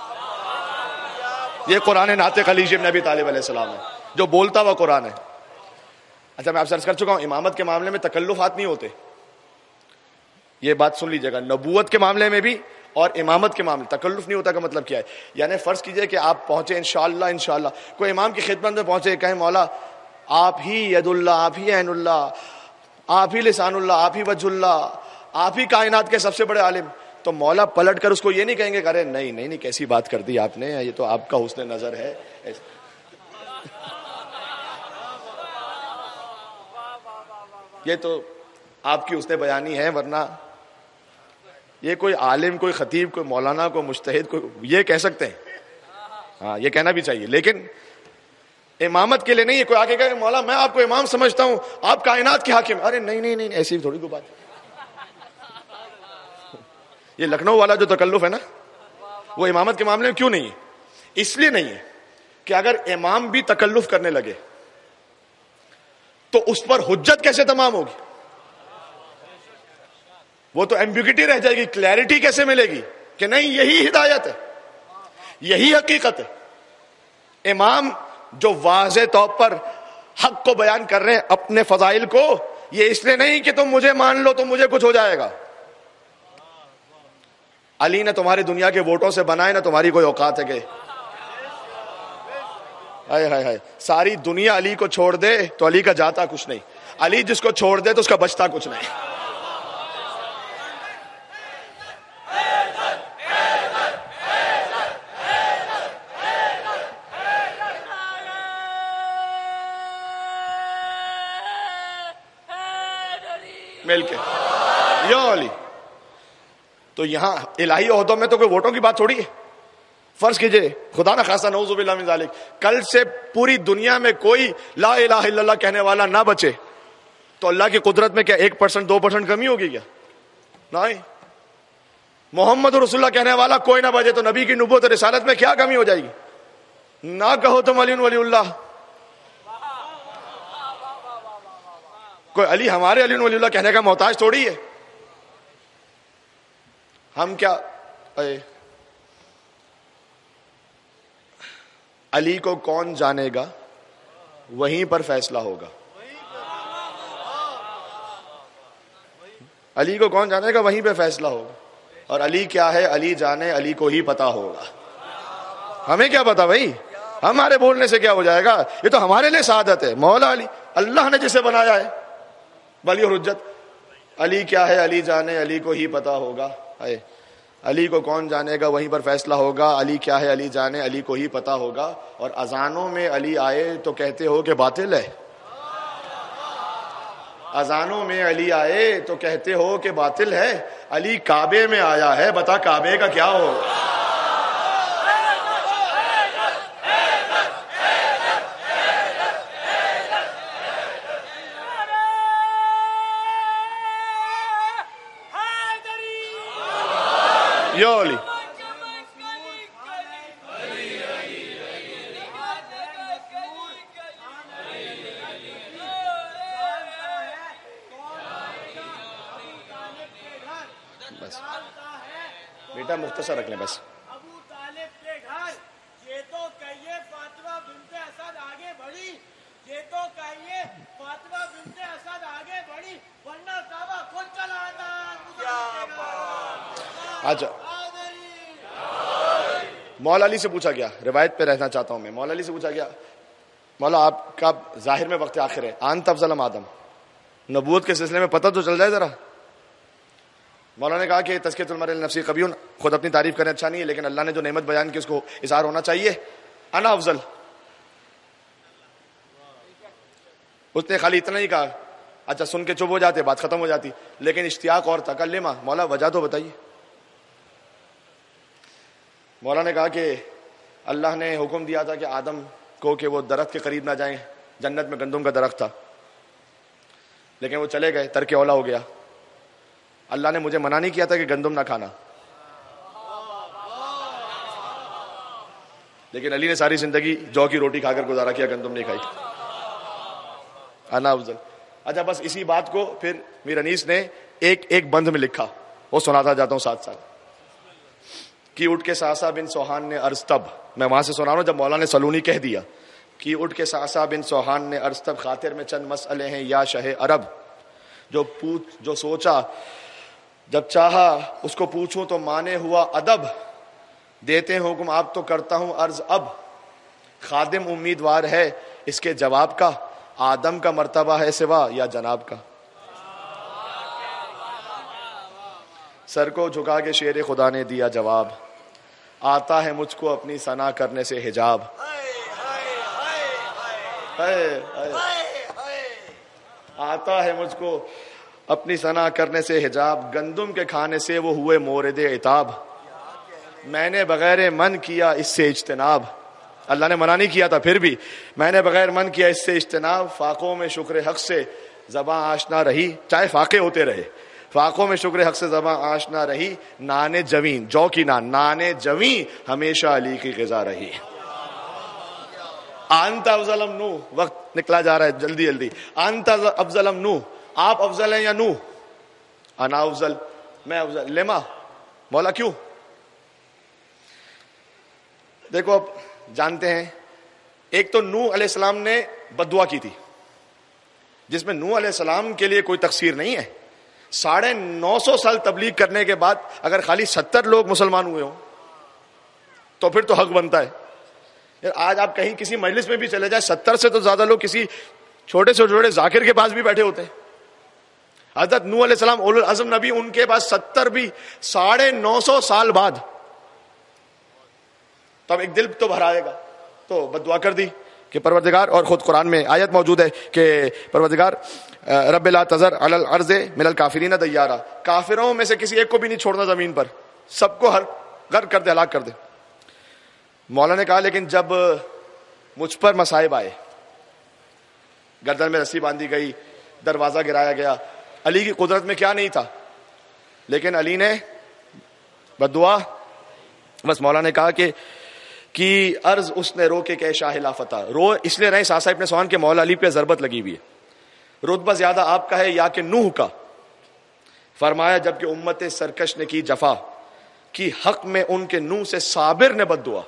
[SPEAKER 1] یہ قرآن ناطق علی ابن ابی طالب علیہ السلام ہے, جو بولتا ہوا قرآن ہے. اچھا میں آپ سے عرض کر چکا ہوں, امامت کے معاملے میں تکلفات نہیں ہوتے, یہ بات سن لیجیے گا. نبوت کے معاملے میں بھی اور امامت کے معاملے تکلف نہیں ہوتا. کا مطلب کیا ہے؟ یعنی فرض کیجئے کہ آپ پہنچے انشاءاللہ انشاءاللہ کوئی امام کی خدمت میں پہنچے, کہیں مولا آپ ہی ید اللہ, آپ ہی عین اللہ, آپ ہی لسان اللہ, آپ ہی وجہ اللہ, آپ ہی کائنات کے سب سے بڑے عالم, تو مولا پلٹ کر اس کو یہ نہیں کہیں گے کہ ارے نہیں نہیں نہیں کیسی بات کر دی آپ نے, یہ تو آپ کا حسن نظر ہے. یہ تو آپ کی حسن بیانی ہے, ورنہ یہ کوئی عالم, کوئی خطیب, کوئی مولانا, کوئی مجتہد, کوئی یہ کہہ سکتے ہیں. ہاں یہ کہنا بھی چاہیے, لیکن امامت کے لیے نہیں. یہ کوئی آگے کہے مولا میں آپ کو امام سمجھتا ہوں, آپ کائنات کے حاکم. ارے نہیں نہیں نہیں, ایسی تھوڑی کوئی بات. یہ لکھنؤ والا جو تکلف ہے نا, وہ امامت کے معاملے میں کیوں نہیں ہے؟ اس لیے نہیں ہے کہ اگر امام بھی تکلف کرنے لگے تو اس پر حجت کیسے تمام ہوگی؟ وہ تو ایمبیگوٹی رہ جائے گی. کلیئرٹی کیسے ملے گی کہ نہیں یہی ہدایت ہے, یہی حقیقت ہے؟ امام جو واضح طور پر حق کو بیان کر رہے ہیں, اپنے فضائل کو, یہ اس لیے نہیں کہ تم مجھے مان لو تو مجھے کچھ ہو جائے گا. علی نے تمہاری دنیا کے ووٹوں سے بنائے, نہ تمہاری کوئی اوقات ہے کہ ہائے ہائے ہائے ساری دنیا علی کو چھوڑ دے تو علی کا جاتا کچھ نہیں, علی جس کو چھوڑ دے تو اس کا بچتا کچھ نہیں. مل کے یا علی. تو یہاں الہی عہدوں میں تو کوئی ووٹوں کی بات تھوڑی ہے. فرض کیجئے خدا نہ خاصہ نعوذ باللہ من ذالک, کل سے پوری دنیا میں کوئی لا الہ الا اللہ کہنے والا نہ بچے, تو اللہ کی قدرت میں کیا ایک پرسنٹ دو پرسنٹ کمی ہوگی کیا؟ نہیں. محمد رسول اللہ کہنے والا کوئی نہ بچے تو نبی کی نبوت اور رسالت میں کیا کمی ہو جائے گی؟ نہ کہو تم علی ولی اللہ. کوئی علی ہمارے علی ولی اللہ کہنے کا محتاج تھوڑی ہے. ہم کیا اے علی کو کون جانے گا, وہیں پر فیصلہ ہوگا. علی کو کون جانے گا, وہیں پہ فیصلہ ہوگا. اور علی کیا ہے, علی جانے, علی کو ہی پتا ہوگا. ہمیں کیا پتا بھائی, ہمارے بولنے سے کیا ہو جائے گا؟ یہ تو ہمارے لیے سعادت ہے. مولا علی اللہ نے جسے بنایا ہے ولی اور حجت, علی کیا ہے علی جانے علی کو ہی پتا ہوگا. اے علی کو کون جانے گا وہیں پر فیصلہ ہوگا. علی کیا ہے علی جانے علی کو ہی پتا ہوگا. اور اذانوں میں علی آئے تو کہتے ہو کہ باطل ہے. اذانوں میں علی آئے تو کہتے ہو کہ باطل ہے. علی کعبے میں آیا ہے بتا کعبے کا کیا ہوگا. یو علی بس بیٹا مختصر رکھ لیں بس.
[SPEAKER 2] ابو طالب کے گھر یہ تو کہیے فاطمہ بنت اسد آگے بڑھی. یہ تو کہیے فاطمہ بنت اسد آگے بڑھی ورنہ کعبہ خود چلا آتا.
[SPEAKER 1] اچھا مولا علی سے پوچھا گیا, روایت پہ رہنا چاہتا ہوں میں. مولا علی سے پوچھا گیا مولا آپ کا ظاہر میں وقت آخر ہے, انت افضل ام آدم, نبوت کے سلسلے میں پتہ تو چل جائے ذرا. مولا نے کہا کہ تزکیۃ المرء نفسی کبھی خود اپنی تعریف کرنا اچھا نہیں ہے, لیکن اللہ نے جو نعمت بیان کی اس کو اظہار ہونا چاہیے. انا افضل. اس نے خالی اتنا ہی کہا, اچھا سن کے چپ ہو جاتے, بات ختم ہو جاتی, لیکن اشتیاق اور تھا. کلمہ مولا وجہ تو بتائیے. مولا نے کہا کہ اللہ نے حکم دیا تھا کہ آدم کو کہ وہ درخت کے قریب نہ جائیں. جنت میں گندم کا درخت تھا لیکن وہ چلے گئے, ترک اولا ہو گیا. اللہ نے مجھے منع نہیں کیا تھا کہ گندم نہ کھانا, لیکن علی نے ساری زندگی جو کی روٹی کھا کر گزارا کیا, گندم نہیں کھائی. انا افضل. اچھا بس اسی بات کو پھر میر انیس نے ایک ایک بند میں لکھا, وہ سناتا جاتا ہوں ساتھ ساتھ. کی اٹھ کے ساسا بن سوہان نے عرض تب, میں وہاں سے سنا رہا ہوں جب مولا نے سلونی کہہ دیا. کی اٹھ کے ساسا بن سوہان نے عرض تب, خاطر میں چند مسئلے ہیں یا شہ عرب, جو پوچھ جو سوچا جب چاہا اس کو پوچھوں تو مانے ہوا ادب. دیتے ہیں حکم آپ تو کرتا ہوں عرض اب, خادم امیدوار ہے اس کے جواب کا. آدم کا مرتبہ ہے سوا یا جناب کا. سر کو جھکا کے شیر خدا نے دیا جواب, آتا ہے مجھ کو اپنی ثنا کرنے سے حجاب. آتا ہے مجھ کو اپنی ثنا کرنے سے حجاب, گندم کے کھانے سے وہ ہوئے مورد عتاب. میں نے بغیر من کیا اس سے اجتناب, اللہ نے منع نہیں کیا تھا پھر بھی میں نے بغیر من کیا اس سے اجتناب. فاقوں میں شکر حق سے زباں آشنا رہی, چاہے فاقے ہوتے رہے, فاقوں میں شکر حق سے زباں آشنا رہی. نان جوین, جو کی نان, نان جوین ہمیشہ علی کی غذا رہی. انت افضل ام نو, وقت نکلا جا رہا ہے جلدی جلدی. انت افضل ام نو, آپ افضل ہیں یا نو؟ انا افضل, میں افضل. لما مولا کیوں؟ دیکھو اب جانتے ہیں, ایک تو نوح علیہ السلام نے بددعا کی تھی, جس میں نوح علیہ السلام کے لیے کوئی تقصیر نہیں ہے. ساڑھے نو سو سال تبلیغ کرنے کے بعد اگر خالی ستر لوگ مسلمان ہوئے ہوں تو پھر تو حق بنتا ہے. آج آپ کہیں کسی مجلس میں بھی چلے جائیں, ستر سے تو زیادہ لوگ کسی چھوٹے سے چھوٹے ذاکر کے پاس بھی بیٹھے ہوتے ہیں. حضرت نوح علیہ السلام اولو العزم نبی, ان کے پاس ستر بھی ساڑھے نو سو سال بعد, تو اب ایک دل تو بھر آئے گا. تو بددعا کر دی کہ پروردگار, اور خود قرآن میں آیت موجود ہے کہ پروردگار رب لا تذر علی الارض من الکافرین دیارا, کافروں میں سے کسی ایک کو بھی نہیں چھوڑنا زمین پر, سب کو ہر غرق کر دے, ہلاک کر دے. مولا نے کہا لیکن جب مجھ پر مصائب آئے, گردن میں رسی باندھی گئی, دروازہ گرایا گیا, علی کی قدرت میں کیا نہیں تھا, لیکن علی نے بددعا. بس مولا نے کہا کہ کی عرض اس نے رو کے کہ شاہ لا فتح, رو اس لیے رہے ساسا ابن سوان کے مولا علی پہ ضربت لگی ہوئی ہے. رتبہ زیادہ آپ کا ہے یا کہ نوح کا؟ فرمایا جب کہ امت سرکش نے کی جفا, کی حق میں ان کے نوح سے صابر نے بددعا.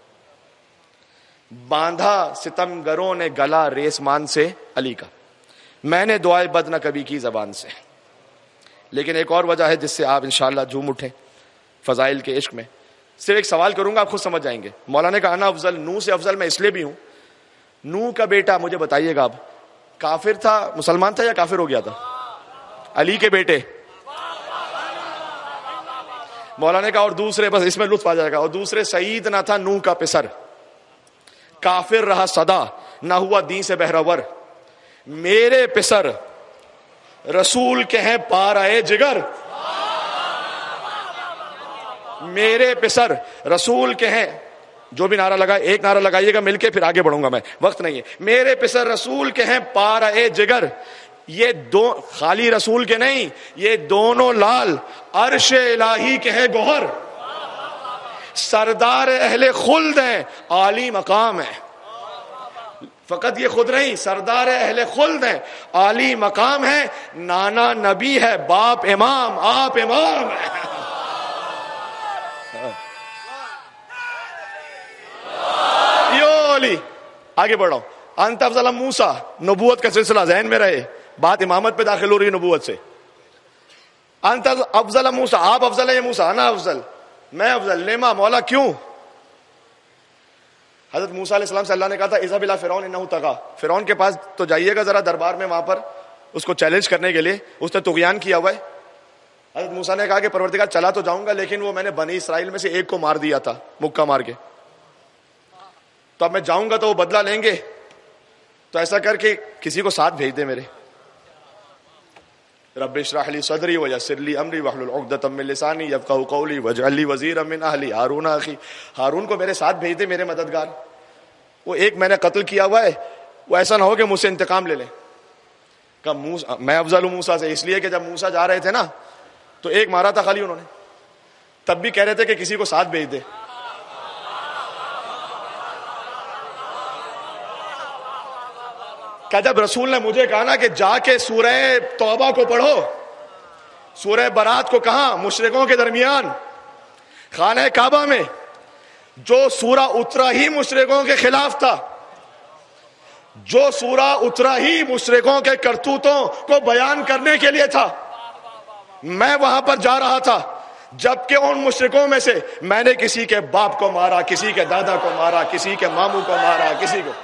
[SPEAKER 1] باندھا ستم گروں نے گلا ریسمان سے علی کا, میں نے دعائے بد نہ کبھی کی زبان سے. لیکن ایک اور وجہ ہے جس سے آپ انشاءاللہ جھوم اٹھیں فضائل کے عشق میں. صرف ایک سوال کروں گا, آپ خود سمجھ جائیں گے. مولا نے کہا انا افضل, نوح سے افضل میں اس لیے بھی ہوں. نوح کا بیٹا, مجھے بتائیے گا, اب کافر تھا مسلمان تھا یا کافر ہو گیا تھا؟ علی کے بیٹے. مولانا نے کہا اور دوسرے, بس اس میں لطف آ جائے گا, اور دوسرے سعید نہ تھا نوح کا پسر, کافر رہا صدا نہ ہوا دین سے بہرور, میرے پسر رسول کے ہیں پارائے جگر, میرے پسر رسول کے ہیں. جو بھی نعرہ لگائے ایک نعرہ لگائیے گا مل کے, پھر آگے بڑھوں گا میں, وقت نہیں ہے. میرے پسر رسول کے ہیں پارائے جگر, یہ دو خالی رسول کے نہیں, یہ دونوں لال عرش الہی کے ہیں گوہر, سردار اہل خلد ہیں عالی مقام ہے. فقط یہ خود نہیں, سردار اہل خلد ہیں عالی مقام ہے. نانا نبی ہے باپ امام, آپ امام ہے. یو علی, آگے بڑھو. انت افضل موسیٰ, نبوت کا سلسلہ ذہن میں رہے, بات امامت پہ داخل ہو رہی ہے نبوت سے. انت افضل موسیٰ, آپ افضل ہے موسیٰ, انا افضل, میں افضل. لما, مولا کیوں؟ حضرت موسیٰ علیہ السلام سے اللہ نے کہا تھا اذهب الى فرعون انه طغى, فرعون کے پاس تو جائیے گا ذرا دربار میں, وہاں پر اس کو چیلنج کرنے کے لیے, اس نے طغیان کیا ہوا ہے. حضرت موسیٰ نے کہا کہ پروردگار چلا تو جاؤں گا, لیکن وہ میں نے بنی اسرائیل میں سے ایک کو مار دیا تھا مکہ مار کے, تو اب میں جاؤں گا تو وہ بدلہ لیں گے, تو ایسا کر کے کسی کو ساتھ بھیج دے میرے. رب اشرح لی صدری ویسر لی امری واحلل عقدۃ من لسانی یفقهوا قولی واجعل لی وزیرا من اہلی ہارون اخی, ہارون کو میرے ساتھ بھیج دے, میرے مددگار. وہ ایک میں نے قتل کیا ہوا ہے, وہ ایسا نہ ہو کہ مجھ سے انتقام لے لے. کہ میں افضل ہوں موسیٰ سے, اس لیے کہ جب موسیٰ جا رہے تھے نا تو ایک مارا تھا خالی انہوں نے, تب بھی کہہ رہے تھے کہ کسی کو ساتھ بھیج دے. کہ جب رسول نے مجھے کہا نا کہ جا کے سورہ توبہ کو پڑھو, سورہ برات کو کہاں, مشرکوں کے درمیان خانہ کعبہ میں, جو سورہ اترا ہی مشرکوں کے خلاف تھا, جو سورہ اترا ہی مشرکوں کے کرتوتوں کو بیان کرنے کے لیے تھا. میں وہاں پر جا رہا تھا, جبکہ ان مشرکوں میں سے میں نے کسی کے باپ کو مارا, کسی کے دادا کو مارا, کسی کے ماموں کو مارا, کسی کو.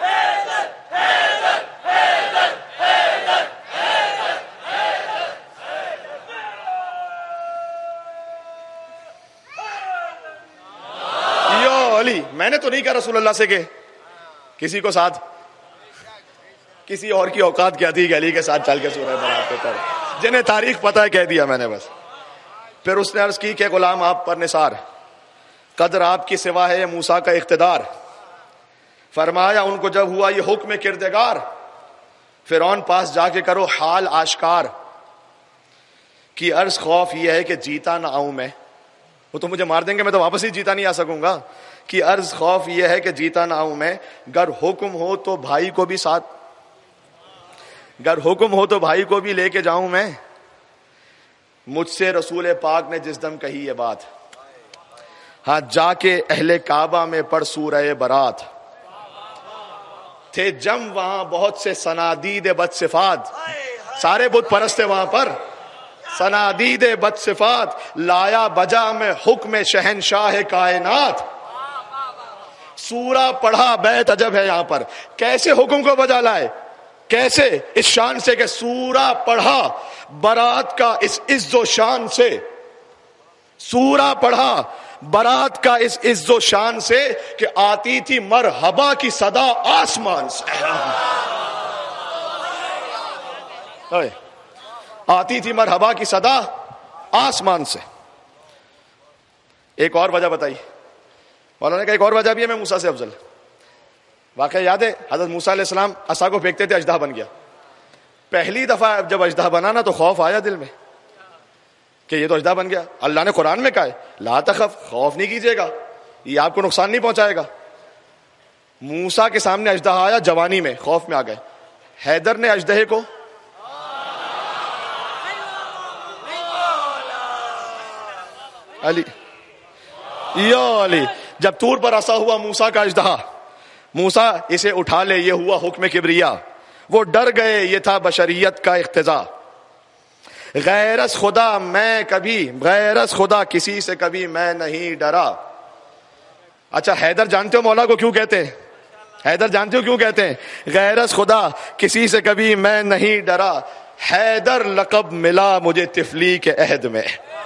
[SPEAKER 1] میں نے تو نہیں کہا رسول اللہ سے کہ کسی کو ساتھ, کسی اور کی اوقات کیا تھی کہ علی کے ساتھ چل کے سورہ برات پہ پڑھ, جنہیں تاریخ پتہ ہے کہہ دیا میں نے بس. پھر اس نے عرض کی کہ غلام آپ پر نثار, قدر آپ کی سوا ہے موسیٰ کا اقتدار. فرمایا ان کو جب ہوا یہ حکم کردگار, فرعون پاس جا کے کرو حال آشکار. کی عرض خوف یہ ہے کہ جیتا نہ آؤں میں, وہ تو مجھے مار دیں گے, میں تو واپس ہی جیتا نہیں آ سکوں گا. کہ عرض خوف یہ ہے کہ جیتا نہ آؤں میں, گر حکم ہو تو بھائی کو بھی ساتھ, گر حکم ہو تو بھائی کو بھی لے کے جاؤں میں. مجھ سے رسول پاک نے جس دم کہی یہ بات, ہاں جا کے اہل کعبہ میں پڑھ سورہ برات. تھے جم وہاں بہت سے صنادید بد صفات, سارے بت پرست وہاں پر, صنادید بد صفات. لایا بجا میں حکم شہنشاہ کائنات. سورہ پڑھا بیت عجب ہے یہاں پر, کیسے حکم کو بجا لائے, کیسے, اس شان سے کہ سورہ پڑھا برات کا اس عز و شان سے, سورہ پڑھا برات کا اس عز و شان سے کہ آتی تھی مرحبا کی صدا آسمان سے, آتی تھی مرحبا کی صدا آسمان سے. ایک اور وجہ بتائی مولانا نے کہا, ایک اور وجہ بھی ہے میں موسیٰ سے افضل. واقعہ یاد ہے, حضرت موسیٰ علیہ السلام عصا کو پھینکتے تھے, اژدہا بن گیا. پہلی دفعہ جب اژدہا بنا نا تو خوف آیا دل میں کہ یہ تو اژدہا بن گیا. اللہ نے قرآن میں کہا ہے لا تخف, خوف نہیں کیجیے گا, یہ آپ کو نقصان نہیں پہنچائے گا. موسیٰ کے سامنے اژدہا آیا جوانی میں, خوف میں آ گئے. حیدر نے اژدہے کو علی یا علی, جب طور پر عصا ہوا موسیٰ کا اژدہا, موسیٰ اسے اٹھا لے, یہ ہوا حکم کبریا. وہ ڈر گئے, یہ تھا بشریت کا اقتضا. غیر خدا میں کبھی, غیر خدا کسی سے کبھی میں نہیں ڈرا. اچھا حیدر جانتے ہو مولا کو کیوں کہتے ہیں, حیدر جانتے ہو کیوں کہتے ہیں, غیر خدا کسی سے کبھی میں نہیں ڈرا. حیدر لقب ملا مجھے طفلی کے عہد میں،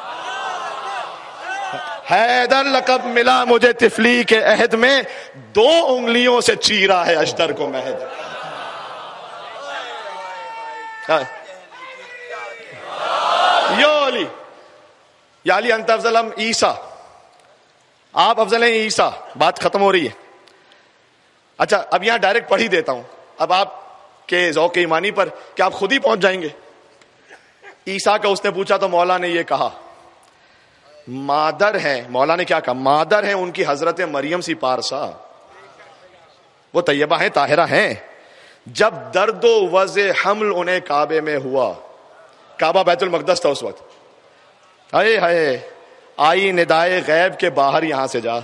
[SPEAKER 1] حیدر لقب ملا مجھے طفلی کے عہد میں، دو انگلیوں سے چیرا ہے اشتر کو مہد۔ یو علی، یا علی انت افضل ام عیسیٰ، آپ افضل ہیں عیسیٰ، بات ختم ہو رہی ہے۔ اچھا اب یہاں ڈائریکٹ پڑھ ہی دیتا ہوں، اب آپ کے ذوق ایمانی پر کہ آپ خود ہی پہنچ جائیں گے۔ عیسیٰ کا اس نے پوچھا تو مولا نے یہ کہا، مادر ہیں، مولا نے کیا کہا، مادر ہیں ان کی حضرت مریم سی پارسا، وہ طیبہ ہیں طاہرہ ہیں، جب درد و وضع حمل انہیں کعبے میں ہوا، کعبہ بیت المقدس تھا اس وقت، ہائے ہائے آئی ندائے غیب کے باہر یہاں سے جا،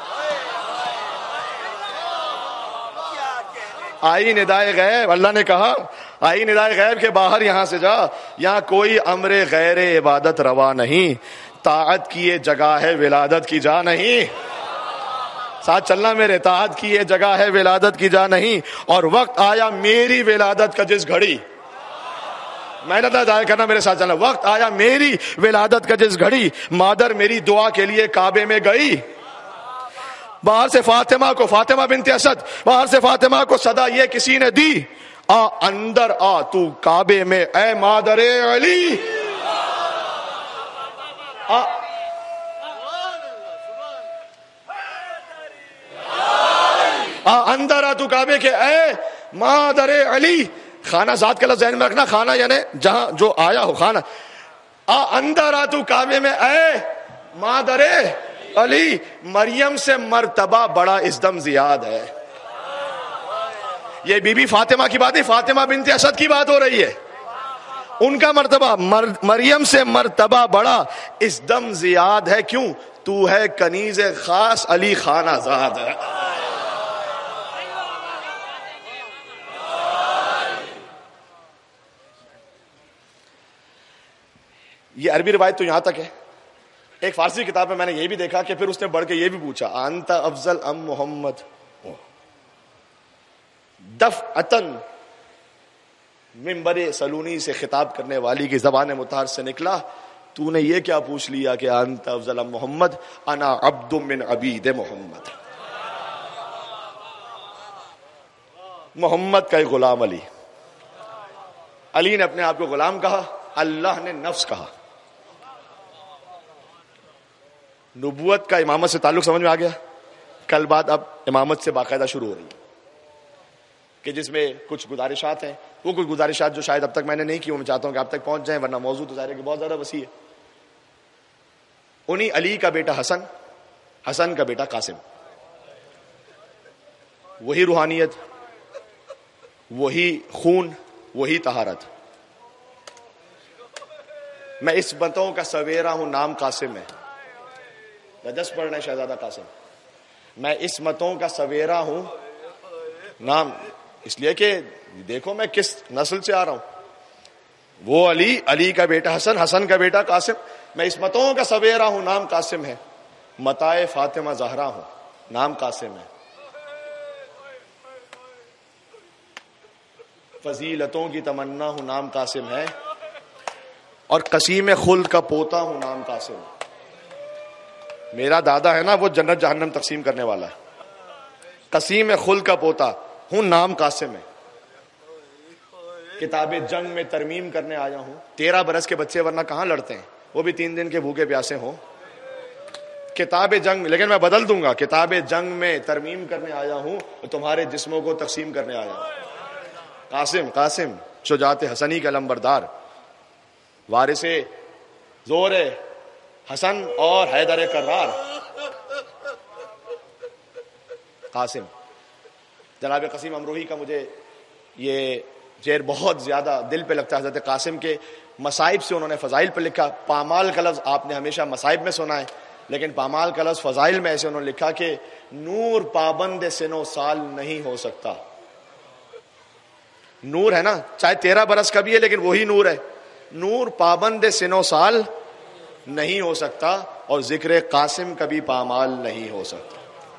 [SPEAKER 1] آئی ندائے غیب، اللہ نے کہا آئی ندائے غیب کے باہر یہاں سے جا، یہاں کوئی امر غیر عبادت روا نہیں، طاعت کی یہ جگہ ہے ولادت کی جا نہیں، ساتھ چلنا میرے، طاعت کی یہ جگہ ہے ولادت کی جا نہیں، اور وقت آیا میری ولادت کا جس گھڑی، محنت ادا کرنا میرے ساتھ چلنا، وقت آیا میری ولادت کا جس گھڑی، مادر میری دعا کے لیے کعبے میں گئی، باہر سے فاطمہ کو، فاطمہ بنت اسد، باہر سے فاطمہ کو صدا یہ کسی نے دی، آ اندر آ تو کعبے میں اے مادر علی، آ اندر آ تو کعبے کے اے مادر علی، خانہ ذات کا لفظ ذہن میں رکھنا، خانہ یعنی جہاں جو آیا ہو، خانہ، آ اندر آ تو کعبے میں اے مادر علی، مریم سے مرتبہ بڑا ازدم زیاد ہے، یہ بی بی فاطمہ کی بات نہیں، فاطمہ بنت اسد کی بات ہو رہی ہے، ان کا مرتبہ مر مریم سے مرتبہ بڑا ازدم زیاد ہے، کیوں؟ تو ہے کنیز خاص علی خانہ زاد ہے۔ یہ عربی روایت تو یہاں تک ہے، ایک فارسی کتاب میں میں نے یہ بھی دیکھا کہ پھر اس نے بڑھ کے یہ بھی پوچھا، انت افضل ام محمد، دفعتاً منبر سلونی سے خطاب کرنے والی کی زبان مطہر سے نکلا، تو نے یہ کیا پوچھ لیا کہ انت افضل ام محمد، انا عبد من عبید محمد، محمد کا ایک غلام علی، علی نے اپنے آپ کو غلام کہا، اللہ نے نفس کہا۔ نبوت کا امامت سے تعلق سمجھ میں آ گیا؟ کل بات اب امامت سے باقاعدہ شروع ہو رہی ہے کہ جس میں کچھ گزارشات ہیں، وہ کچھ گزارشات جو شاید اب تک میں نے نہیں کی، وہ میں چاہتا ہوں کہ آپ تک پہنچ جائیں، ورنہ موضوع تو ظاہر ہے کہ بہت زیادہ وسیع ہے۔ انہی علی کا بیٹا حسن، حسن کا بیٹا قاسم، وہی روحانیت، وہی خون، وہی طہارت۔ میں اس بتوں کا سویرا ہوں، نام قاسم ہے، دس پڑھنا ہے شہزادہ قاسم، میں اس متوں کا سویرا ہوں، نام اس لیے کہ دیکھو میں کس نسل سے آ رہا ہوں، وہ علی، علی کا بیٹا حسن، حسن کا بیٹا قاسم، میں اس متوں کا سویرا ہوں، نام قاسم ہے، متائے فاطمہ زہرا ہوں، نام قاسم ہے، فضیلتوں کی تمنا ہوں، نام قاسم ہے، اور قسیم خلد کا پوتا ہوں، نام قاسم ہے۔ میرا دادا ہے نا وہ جنت جہنم تقسیم کرنے والا ہے، قسیم خلد کا پوتا ہوں، نام قاسم ہے، کتاب جنگ میں ترمیم کرنے آیا ہوں، تیرہ برس کے بچے ورنہ کہاں لڑتے ہیں، وہ بھی تین دن کے بھوکے پیاسے ہوں، کتاب جنگ میں، لیکن میں بدل دوں گا، کتاب جنگ میں ترمیم کرنے آیا ہوں، تمہارے جسموں کو تقسیم کرنے آیا ہوں۔ قاسم، قاسم شجاعت حسنی کا لمبردار، وارث زور حسن اور حیدر کرار، قاسم۔ جناب قاسم امروہی کا مجھے یہ شعر بہت زیادہ دل پہ لگتا ہے، حضرت قاسم کے مصائب سے انہوں نے فضائل پہ لکھا۔ پامال کا لفظ آپ نے ہمیشہ مصائب میں سنا ہے، لیکن پامال کا لفظ فضائل میں ایسے انہوں نے لکھا کہ نور پابند سنو سال نہیں ہو سکتا، نور ہے نا چاہے تیرہ برس کا بھی ہے لیکن وہی نور ہے، نور پابند سنو سال نہیں ہو سکتا، اور ذکر قاسم کبھی پامال نہیں ہو سکتا۔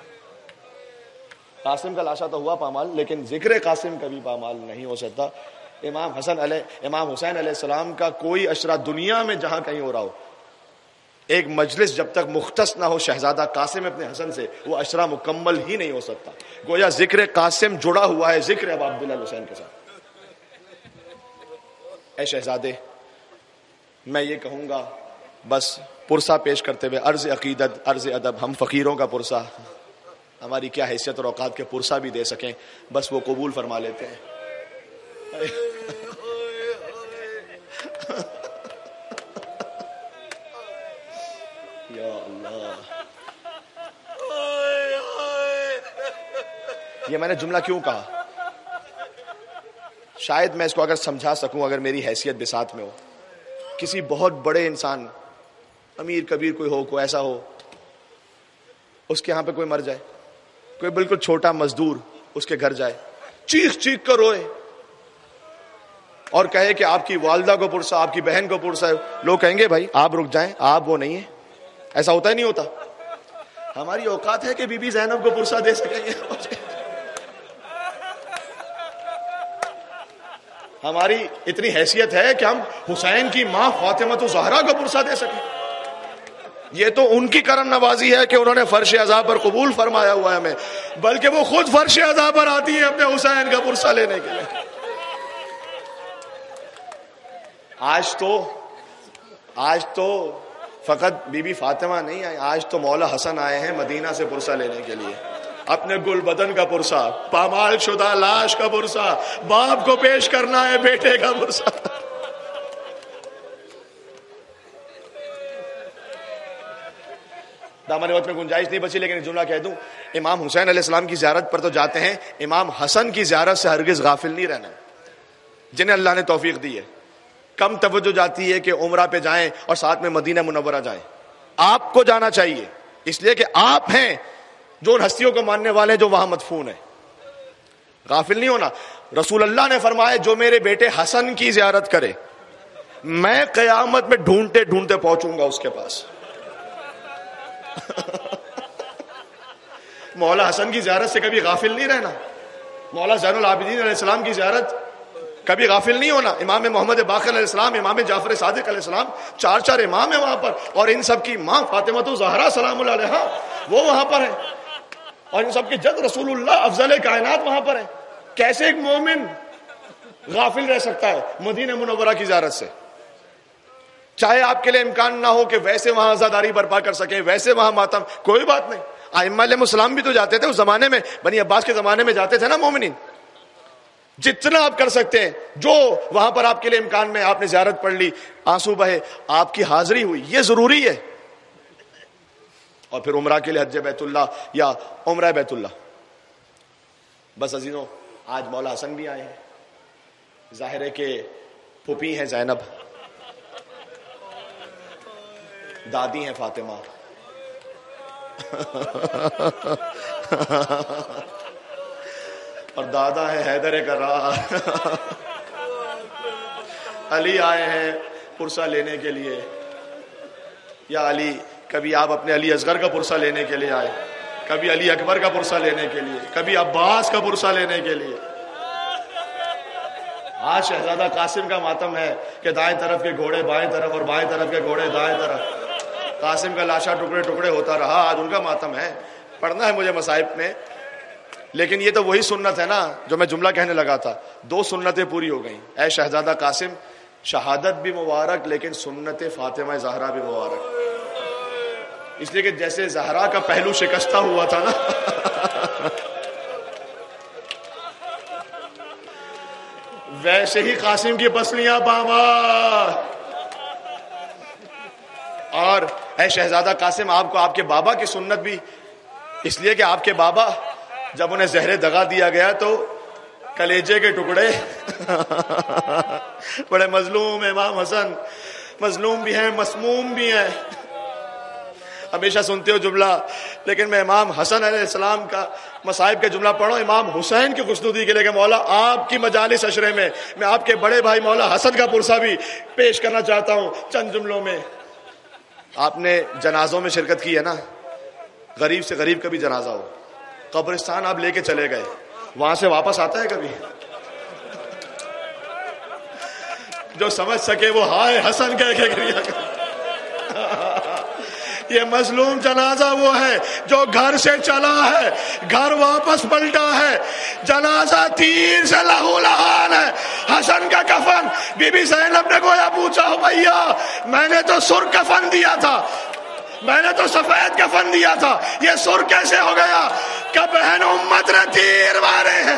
[SPEAKER 1] قاسم کا لاشا تو ہوا پامال، لیکن ذکر قاسم کبھی پامال نہیں ہو سکتا۔ امام حسن علیہ امام حسین علیہ السلام کا کوئی اشرا دنیا میں جہاں کہیں ہو رہا ہو، ایک مجلس جب تک مختص نہ ہو شہزادہ قاسم ابن حسن سے، وہ اشرا مکمل ہی نہیں ہو سکتا. گویا ذکر قاسم جڑا ہوا ہے ذکر اب عبداللہ حسین کے ساتھ. اے شہزادے، میں یہ کہوں گا بس پرسہ پیش کرتے ہوئے، عرض عقیدت، عرض ادب، ہم فقیروں کا پرسہ، ہماری کیا حیثیت اور اوقات کے پرسہ بھی دے سکیں، بس وہ قبول فرما لیتے ہیں. یا اللہ، یہ میں نے جملہ کیوں کہا؟ شاید میں اس کو اگر سمجھا سکوں، اگر میری حیثیت بساط میں ہو، کسی بہت بڑے انسان، امیر کبیر کوئی ہو، کوئی ایسا ہو، اس کے یہاں پہ کوئی مر جائے، کوئی بالکل چھوٹا مزدور اس کے گھر جائے، چیخ چیخ کر روئے اور کہے کہ آپ کی والدہ کو پرسہ، آپ کی بہن کو پرسہ ہے، لوگ کہیں گے بھائی آپ رک جائیں، آپ وہ نہیں ہیں. ایسا ہوتا ہی نہیں ہوتا. ہماری اوقات ہے کہ بی بی زینب کو پرسہ دے سکیں گے؟ ہماری اتنی حیثیت ہے کہ ہم حسین کی ماں فاطمہ الزہرا کو پرسہ دے سکیں؟ یہ تو ان کی کرم نوازی ہے کہ انہوں نے فرش عزا پر قبول فرمایا ہوا ہے ہمیں، بلکہ وہ خود فرش عزا پر آتی ہے اپنے حسین کا پرسہ لینے کے لیے. آج تو آج تو فقط بی بی فاطمہ نہیں آئی، آج تو مولا حسن آئے ہیں مدینہ سے پرسہ لینے کے لیے. اپنے گل بدن کا پرسہ، پامال شدہ لاش کا پرسہ، باپ کو پیش کرنا ہے بیٹے کا پرسہ. دامن وقت میں گنجائش نہیں بچی، لیکن جملہ کہہ دوں، امام حسین علیہ السلام کی زیارت پر تو جاتے ہیں، امام حسن کی زیارت سے ہرگز غافل نہیں رہنا، جنہیں اللہ نے توفیق دی ہے. کم توجہ جاتی ہے کہ عمرہ پہ جائیں اور ساتھ میں مدینہ منورہ جائیں. آپ کو جانا چاہیے، اس لیے کہ آپ ہیں جو ان ہستیوں کو ماننے والے ہیں جو وہاں مدفون ہیں. غافل نہیں ہونا. رسول اللہ نے فرمایا جو میرے بیٹے حسن کی زیارت کرے میں قیامت میں ڈھونڈتے ڈھونڈتے پہنچوں گا اس کے پاس. مولا حسن کی زیارت سے کبھی غافل نہیں رہنا. مولا زین العابدین علیہ السلام کی زیارت کبھی غافل نہیں ہونا. امام محمد باقر علیہ السلام، امام جعفر صادق علیہ السلام، چار چار امام ہیں وہاں پر، اور ان سب کی ماں فاطمہ الزہرا سلام اللہ علیہا وہ وہاں پر ہے، اور ان سب کے جد رسول اللہ افضل کائنات وہاں پر ہے. کیسے ایک مومن غافل رہ سکتا ہے مدینہ منورہ کی زیارت سے؟ چاہے آپ کے لیے امکان نہ ہو کہ ویسے وہاں عزاداری برپا کر سکیں، ویسے وہاں ماتم، کوئی بات نہیں. ائمہ علیہ السلام بھی تو جاتے تھے اس زمانے میں، بنی عباس کے زمانے میں جاتے تھے نا مومنین. جتنا آپ کر سکتے ہیں، جو وہاں پر آپ کے لیے امکان میں، آپ نے زیارت پڑھ لی، آنسو بہے، آپ کی حاضری ہوئی، یہ ضروری ہے. اور پھر عمرہ کے لیے حج بیت اللہ یا عمرہ بیت اللہ. بس عزیزوں، آج مولا حسن بھی آئے ہیں، ظاہر ہے کہ پھوپھی ہیں زینب، دادی ہیں فاطمہ، اور دادا ہے حیدر کرار. علی آئے ہیں پرسہ لینے کے لیے. یا علی، کبھی آپ اپنے علی اصغر کا پرسہ لینے کے لیے آئے، کبھی علی اکبر کا پرسہ لینے کے لیے، کبھی عباس کا پرسہ لینے کے لیے. آج شہزادہ قاسم کا ماتم ہے کہ دائیں طرف کے گھوڑے بائیں طرف اور بائیں طرف کے گھوڑے دائیں طرف. قاسم کا لاشا ٹکڑے ٹکڑے ہوتا رہا، آج ان کا ماتم ہے. پڑھنا ہے مجھے مصائب میں، لیکن یہ تو وہی سنت ہے نا جو میں جملہ کہنے لگا تھا. دو سنتیں پوری ہو گئیں. اے شہزادہ قاسم، شہادت بھی مبارک، لیکن سنت فاطمہ زہرا بھی مبارک. اس لیے کہ جیسے زہرا کا پہلو شکستہ ہوا تھا نا، ویسے ہی قاسم کی پسلیاں باما. اور اے شہزادہ قاسم، آپ کو آپ کے بابا کی سنت بھی، اس لیے کہ آپ کے بابا جب انہیں زہر دغا دیا گیا تو کلیجے کے ٹکڑے بڑے مظلوم امام حسن، مظلوم بھی ہیں، مسموم بھی ہیں. ہمیشہ سنتے ہو جملہ، لیکن میں امام حسن علیہ السلام کا مصائب کا جملہ پڑھو امام حسین کی خوشنودی کے لیے کہ مولا آپ کی مجالس عشرے میں میں آپ کے بڑے بھائی مولا حسن کا پرسہ بھی پیش کرنا چاہتا ہوں چند جملوں میں. آپ نے جنازوں میں شرکت کی ہے نا، غریب سے غریب کا بھی جنازہ ہو، قبرستان آپ لے کے چلے گئے، وہاں سے واپس آتا ہے کبھی؟ جو سمجھ سکے وہ ہائے حسن کہہ کے گریا کرے. یہ مظلوم جنازہ وہ ہے جو گھر سے چلا ہے, گھر واپس پلٹا ہے, جنازہ تیر سے لہو لہان ہے. حسن کا کفن بی بی زینب نے گویا پوچھا, ہو بھیا میں نے تو سرخ کفن دیا تھا, میں نے تو سفید کفن دیا تھا, یہ سرخ کیسے ہو گیا؟ کہ بہن امت نے تیر مارے ہیں.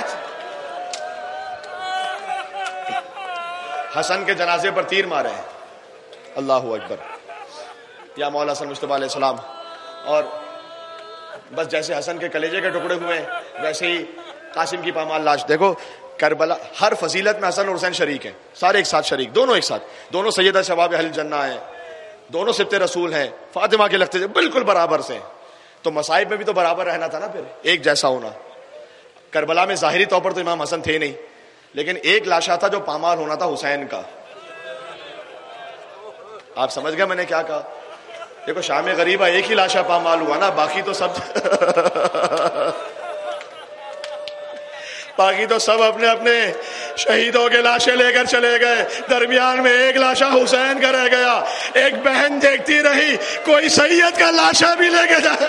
[SPEAKER 1] حسن کے جنازے پر تیر مارے ہیں. اللہ اکبر. یا مولا حسن مصطفیٰ علیہ السلام. اور بس جیسے حسن کے کلیجے کے ٹکڑے ہوئے ویسے ہی قاسم کی پامال لاش. دیکھو کربلا ہر فضیلت میں حسن اور حسین شریک ہیں, سارے ایک ساتھ شریک, دونوں ایک ساتھ, دونوں سیدہ شباب اہل جنہ ہیں, دونوں سبط رسول ہیں, فاطمہ کے لگتے بالکل برابر سے. تو مصائب میں بھی تو برابر رہنا تھا نا, پھر ایک جیسا ہونا. کربلا میں ظاہری طور پر تو امام حسن تھے نہیں, لیکن ایک لاشا تھا جو پامال ہونا تھا حسین کا. آپ سمجھ گئے میں نے کیا کہا؟ دیکھو شام غریبہ ایک ہی لاشا پامال ہوا نا, باقی تو سب باقی تو سب اپنے اپنے شہیدوں کے لاشیں لے کر چلے گئے. درمیان میں ایک لاشا حسین کا رہ گیا. ایک بہن دیکھتی رہی کوئی سید کا لاشا بھی لے کے جائے,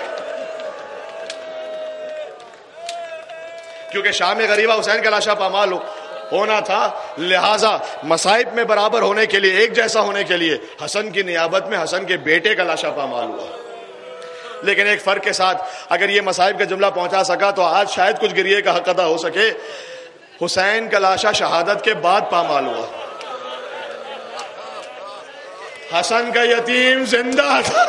[SPEAKER 1] کیونکہ شام غریبہ حسین کا لاشا پامال ہو ہونا تھا, لہذا مصائب میں برابر ہونے کے لیے, ایک جیسا ہونے کے لیے حسن کی نیابت میں حسن کے بیٹے کا لاشا پامال ہوا. لیکن ایک فرق کے ساتھ, اگر یہ مصائب کا جملہ پہنچا سکا تو آج شاید کچھ گریے کا حق ادا ہو سکے. حسین کا لاشا شہادت کے بعد پامال ہوا. حسن کا یتیم زندہ تھا,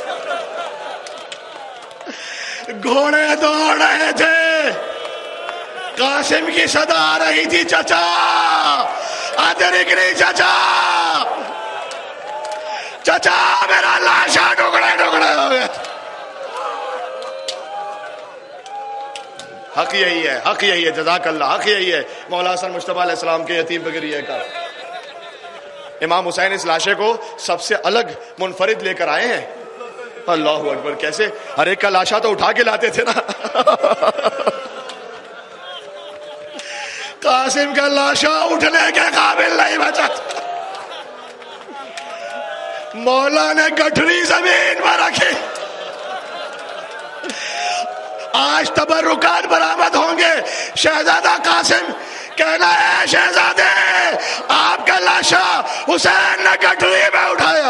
[SPEAKER 1] گھوڑے دوڑ رہے تھے, قاسم کی صدا آ رہی تھی, چچا ادرکنی چچا, چچا میرا لاشا ٹکڑے ٹکڑے ہو گئے. حق یہی ہے, حق یہی ہے, جزاک اللہ, حق یہی ہے مولا حسن مصطفیٰ علیہ السلام کے یتیم بگریے کا. امام حسین اس لاشے کو سب سے الگ منفرد لے کر آئے ہیں. اللہ اکبر. کیسے؟ ہر ایک کا لاشا تو اٹھا کے لاتے تھے نا. قاسم کا لاشا اٹھنے کے قابل نہیں بچا, مولا نے گٹھری زمین پر رکھی. آج تبرکات برآمد ہوں گے. شہزادہ قاسم کہنا ہے شہزادے آپ کا لاشا حسین نے گٹھری میں اٹھایا.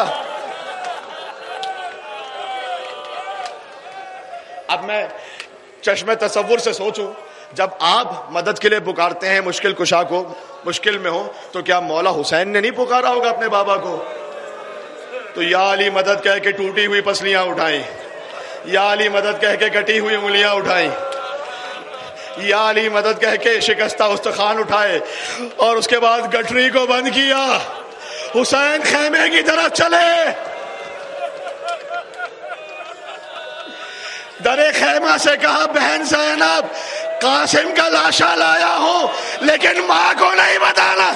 [SPEAKER 1] اب میں چشم تصور سے سوچوں, جب آپ مدد کے لیے پکارتے ہیں مشکل کشا کو, مشکل میں ہو, تو کیا مولا حسین نے نہیں پکارا ہوگا اپنے بابا کو؟ تو یا علی مدد کہہ کے ٹوٹی ہوئی پسلیاں اٹھائیں, یا علی مدد کہہ کے کٹی ہوئی انگلیاں اٹھائیں, یا علی مدد کہہ کے شکستہ استخوان اٹھائے, اور اس کے بعد گٹری کو بند کیا, حسین خیمے کی طرف چلے, درے خیمہ سے کہا بہن زینب قاسم کا لاشا لایا ہوں لیکن ماں کو نہیں بتانا.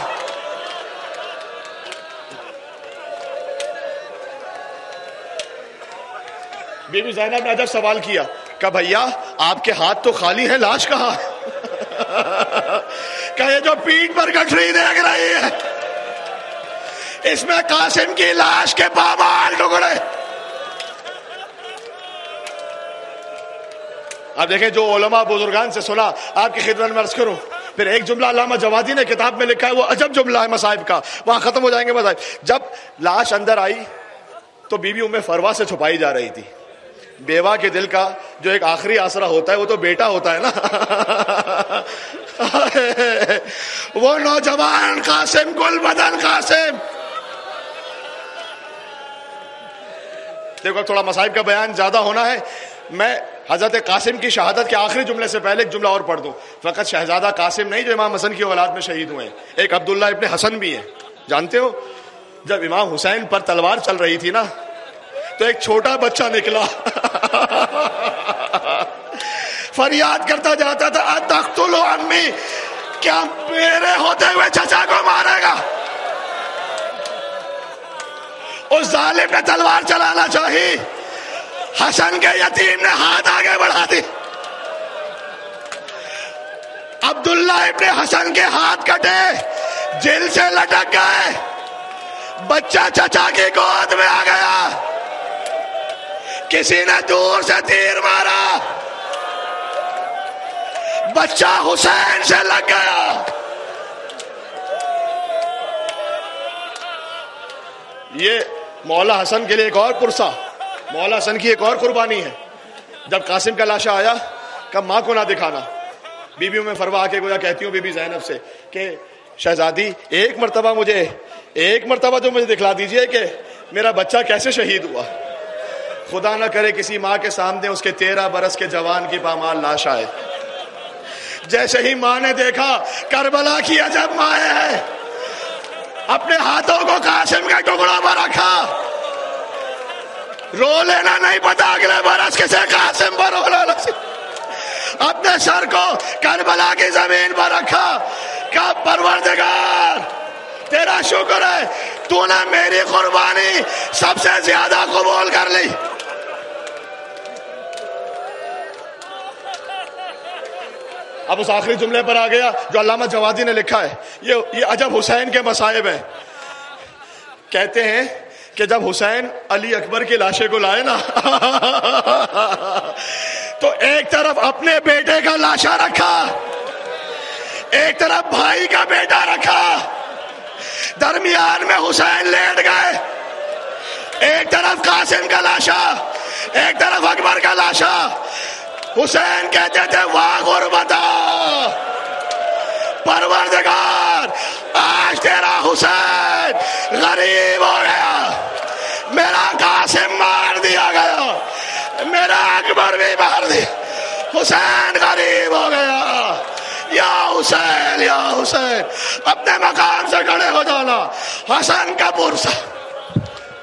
[SPEAKER 1] بی بی زینب نے جب سوال کیا کہ بھیا آپ کے ہاتھ تو خالی ہے, لاش کہاں؟ کہ یہ جو پیٹھ پر گٹھری دیکھ رہی ہے اس میں قاسم کی لاش کے پامال ٹکڑے. اب دیکھیں جو علماء بزرگان سے سنا آپ کی خدمت میں عرض کروں. پھر ایک جملہ علامہ جوادی نے کتاب میں لکھا ہے, وہ عجب جملہ ہے مصائب کا, وہاں ختم ہو جائیں گے مصائب. جب لاش اندر آئی تو بی بی ام فروا سے چھپائی جا رہی تھی. بیوہ کے دل کا جو ایک آخری آسرا ہوتا ہے وہ تو بیٹا ہوتا ہے نا. وہ نوجوان قاسم, گل بدن قاسم. دیکھو تھوڑا مصائب کا بیان زیادہ ہونا ہے, میں حضرت قاسم کی شہادت کے آخری جملے سے پہلے ایک جملہ اور پڑھ دوں. فقط شہزادہ قاسم نہیں جو امام حسن کی اولاد میں شہید ہوئے ہیں, ایک عبداللہ ابن حسن بھی ہیں. جانتے ہو جب امام حسین پر تلوار چل رہی تھی نا تو ایک چھوٹا بچہ نکلا, فریاد کرتا جاتا تھا اتقتل عمی, کیا میرے ہوتے ہوئے چچا کو مارے گا؟ اس ظالم نے تلوار چلانا چاہی, حسن کے یتیم نے ہاتھ آگے بڑھا دی, عبداللہ ابن حسن کے ہاتھ کٹے, جل سے لٹک گئے, بچہ چچا کی گود میں آ گیا، کسی نے دور سے تیر مارا، بچہ حسین سے لگ گیا۔ یہ مولا حسن کے لیے ایک اور پرسہ، مولا حسن کی ایک اور قربانی ہے۔ جب قاسم کا لاشا آیا کہ ماں کو نہ دکھانا، بیویوں میں فروا کے گویا کہتی ہوں بی بی زینب سے کہ شہزادی ایک مرتبہ مجھے ایک مرتبہ تو مجھے دکھلا دیجئے کہ میرا بچہ کیسے شہید ہوا۔ خدا نہ کرے کسی ماں کے سامنے اس کے تیرہ برس کے جوان کی پامال لاش آئے۔ جیسے ہی ماں نے دیکھا کربلا کی عجب مائیں ہے، اپنے ہاتھوں کو قاسم کے ٹکڑوں پر رکھا، رو لینا نہیں پتا اگلے برس کسے قاسم پر رو لینا، اپنے سر کو کربلا کی زمین پر رکھا کہ پروردگار تیرا شکر ہے تو نے میری قربانی سب سے زیادہ قبول کر لی۔ اب اس آخری جملے پر آ گیا جو علامہ جوادی نے لکھا ہے، یہ یہ عجب حسین کے مصائب ہیں۔ کہتے ہیں کہ جب حسین علی اکبر کی لاشے کو لائے نا تو ایک طرف اپنے بیٹے کا لاشا رکھا، ایک طرف بھائی کا بیٹا رکھا، درمیان میں حسین لیٹ گئے، ایک طرف قاسم کا لاشا، ایک طرف اکبر کا لاشا۔ حسین کہتے تھے واہ غربتا، پروردگار آج تیرا حسین غریب ہو گیا، میرا قاسم مار دیا گیا، میرا اکبر بھی مار دیا، حسین غریب ہو گیا۔ یا حسین یا حسین، اپنے مقام سے کھڑے ہو جانا، حسن کا پرسہ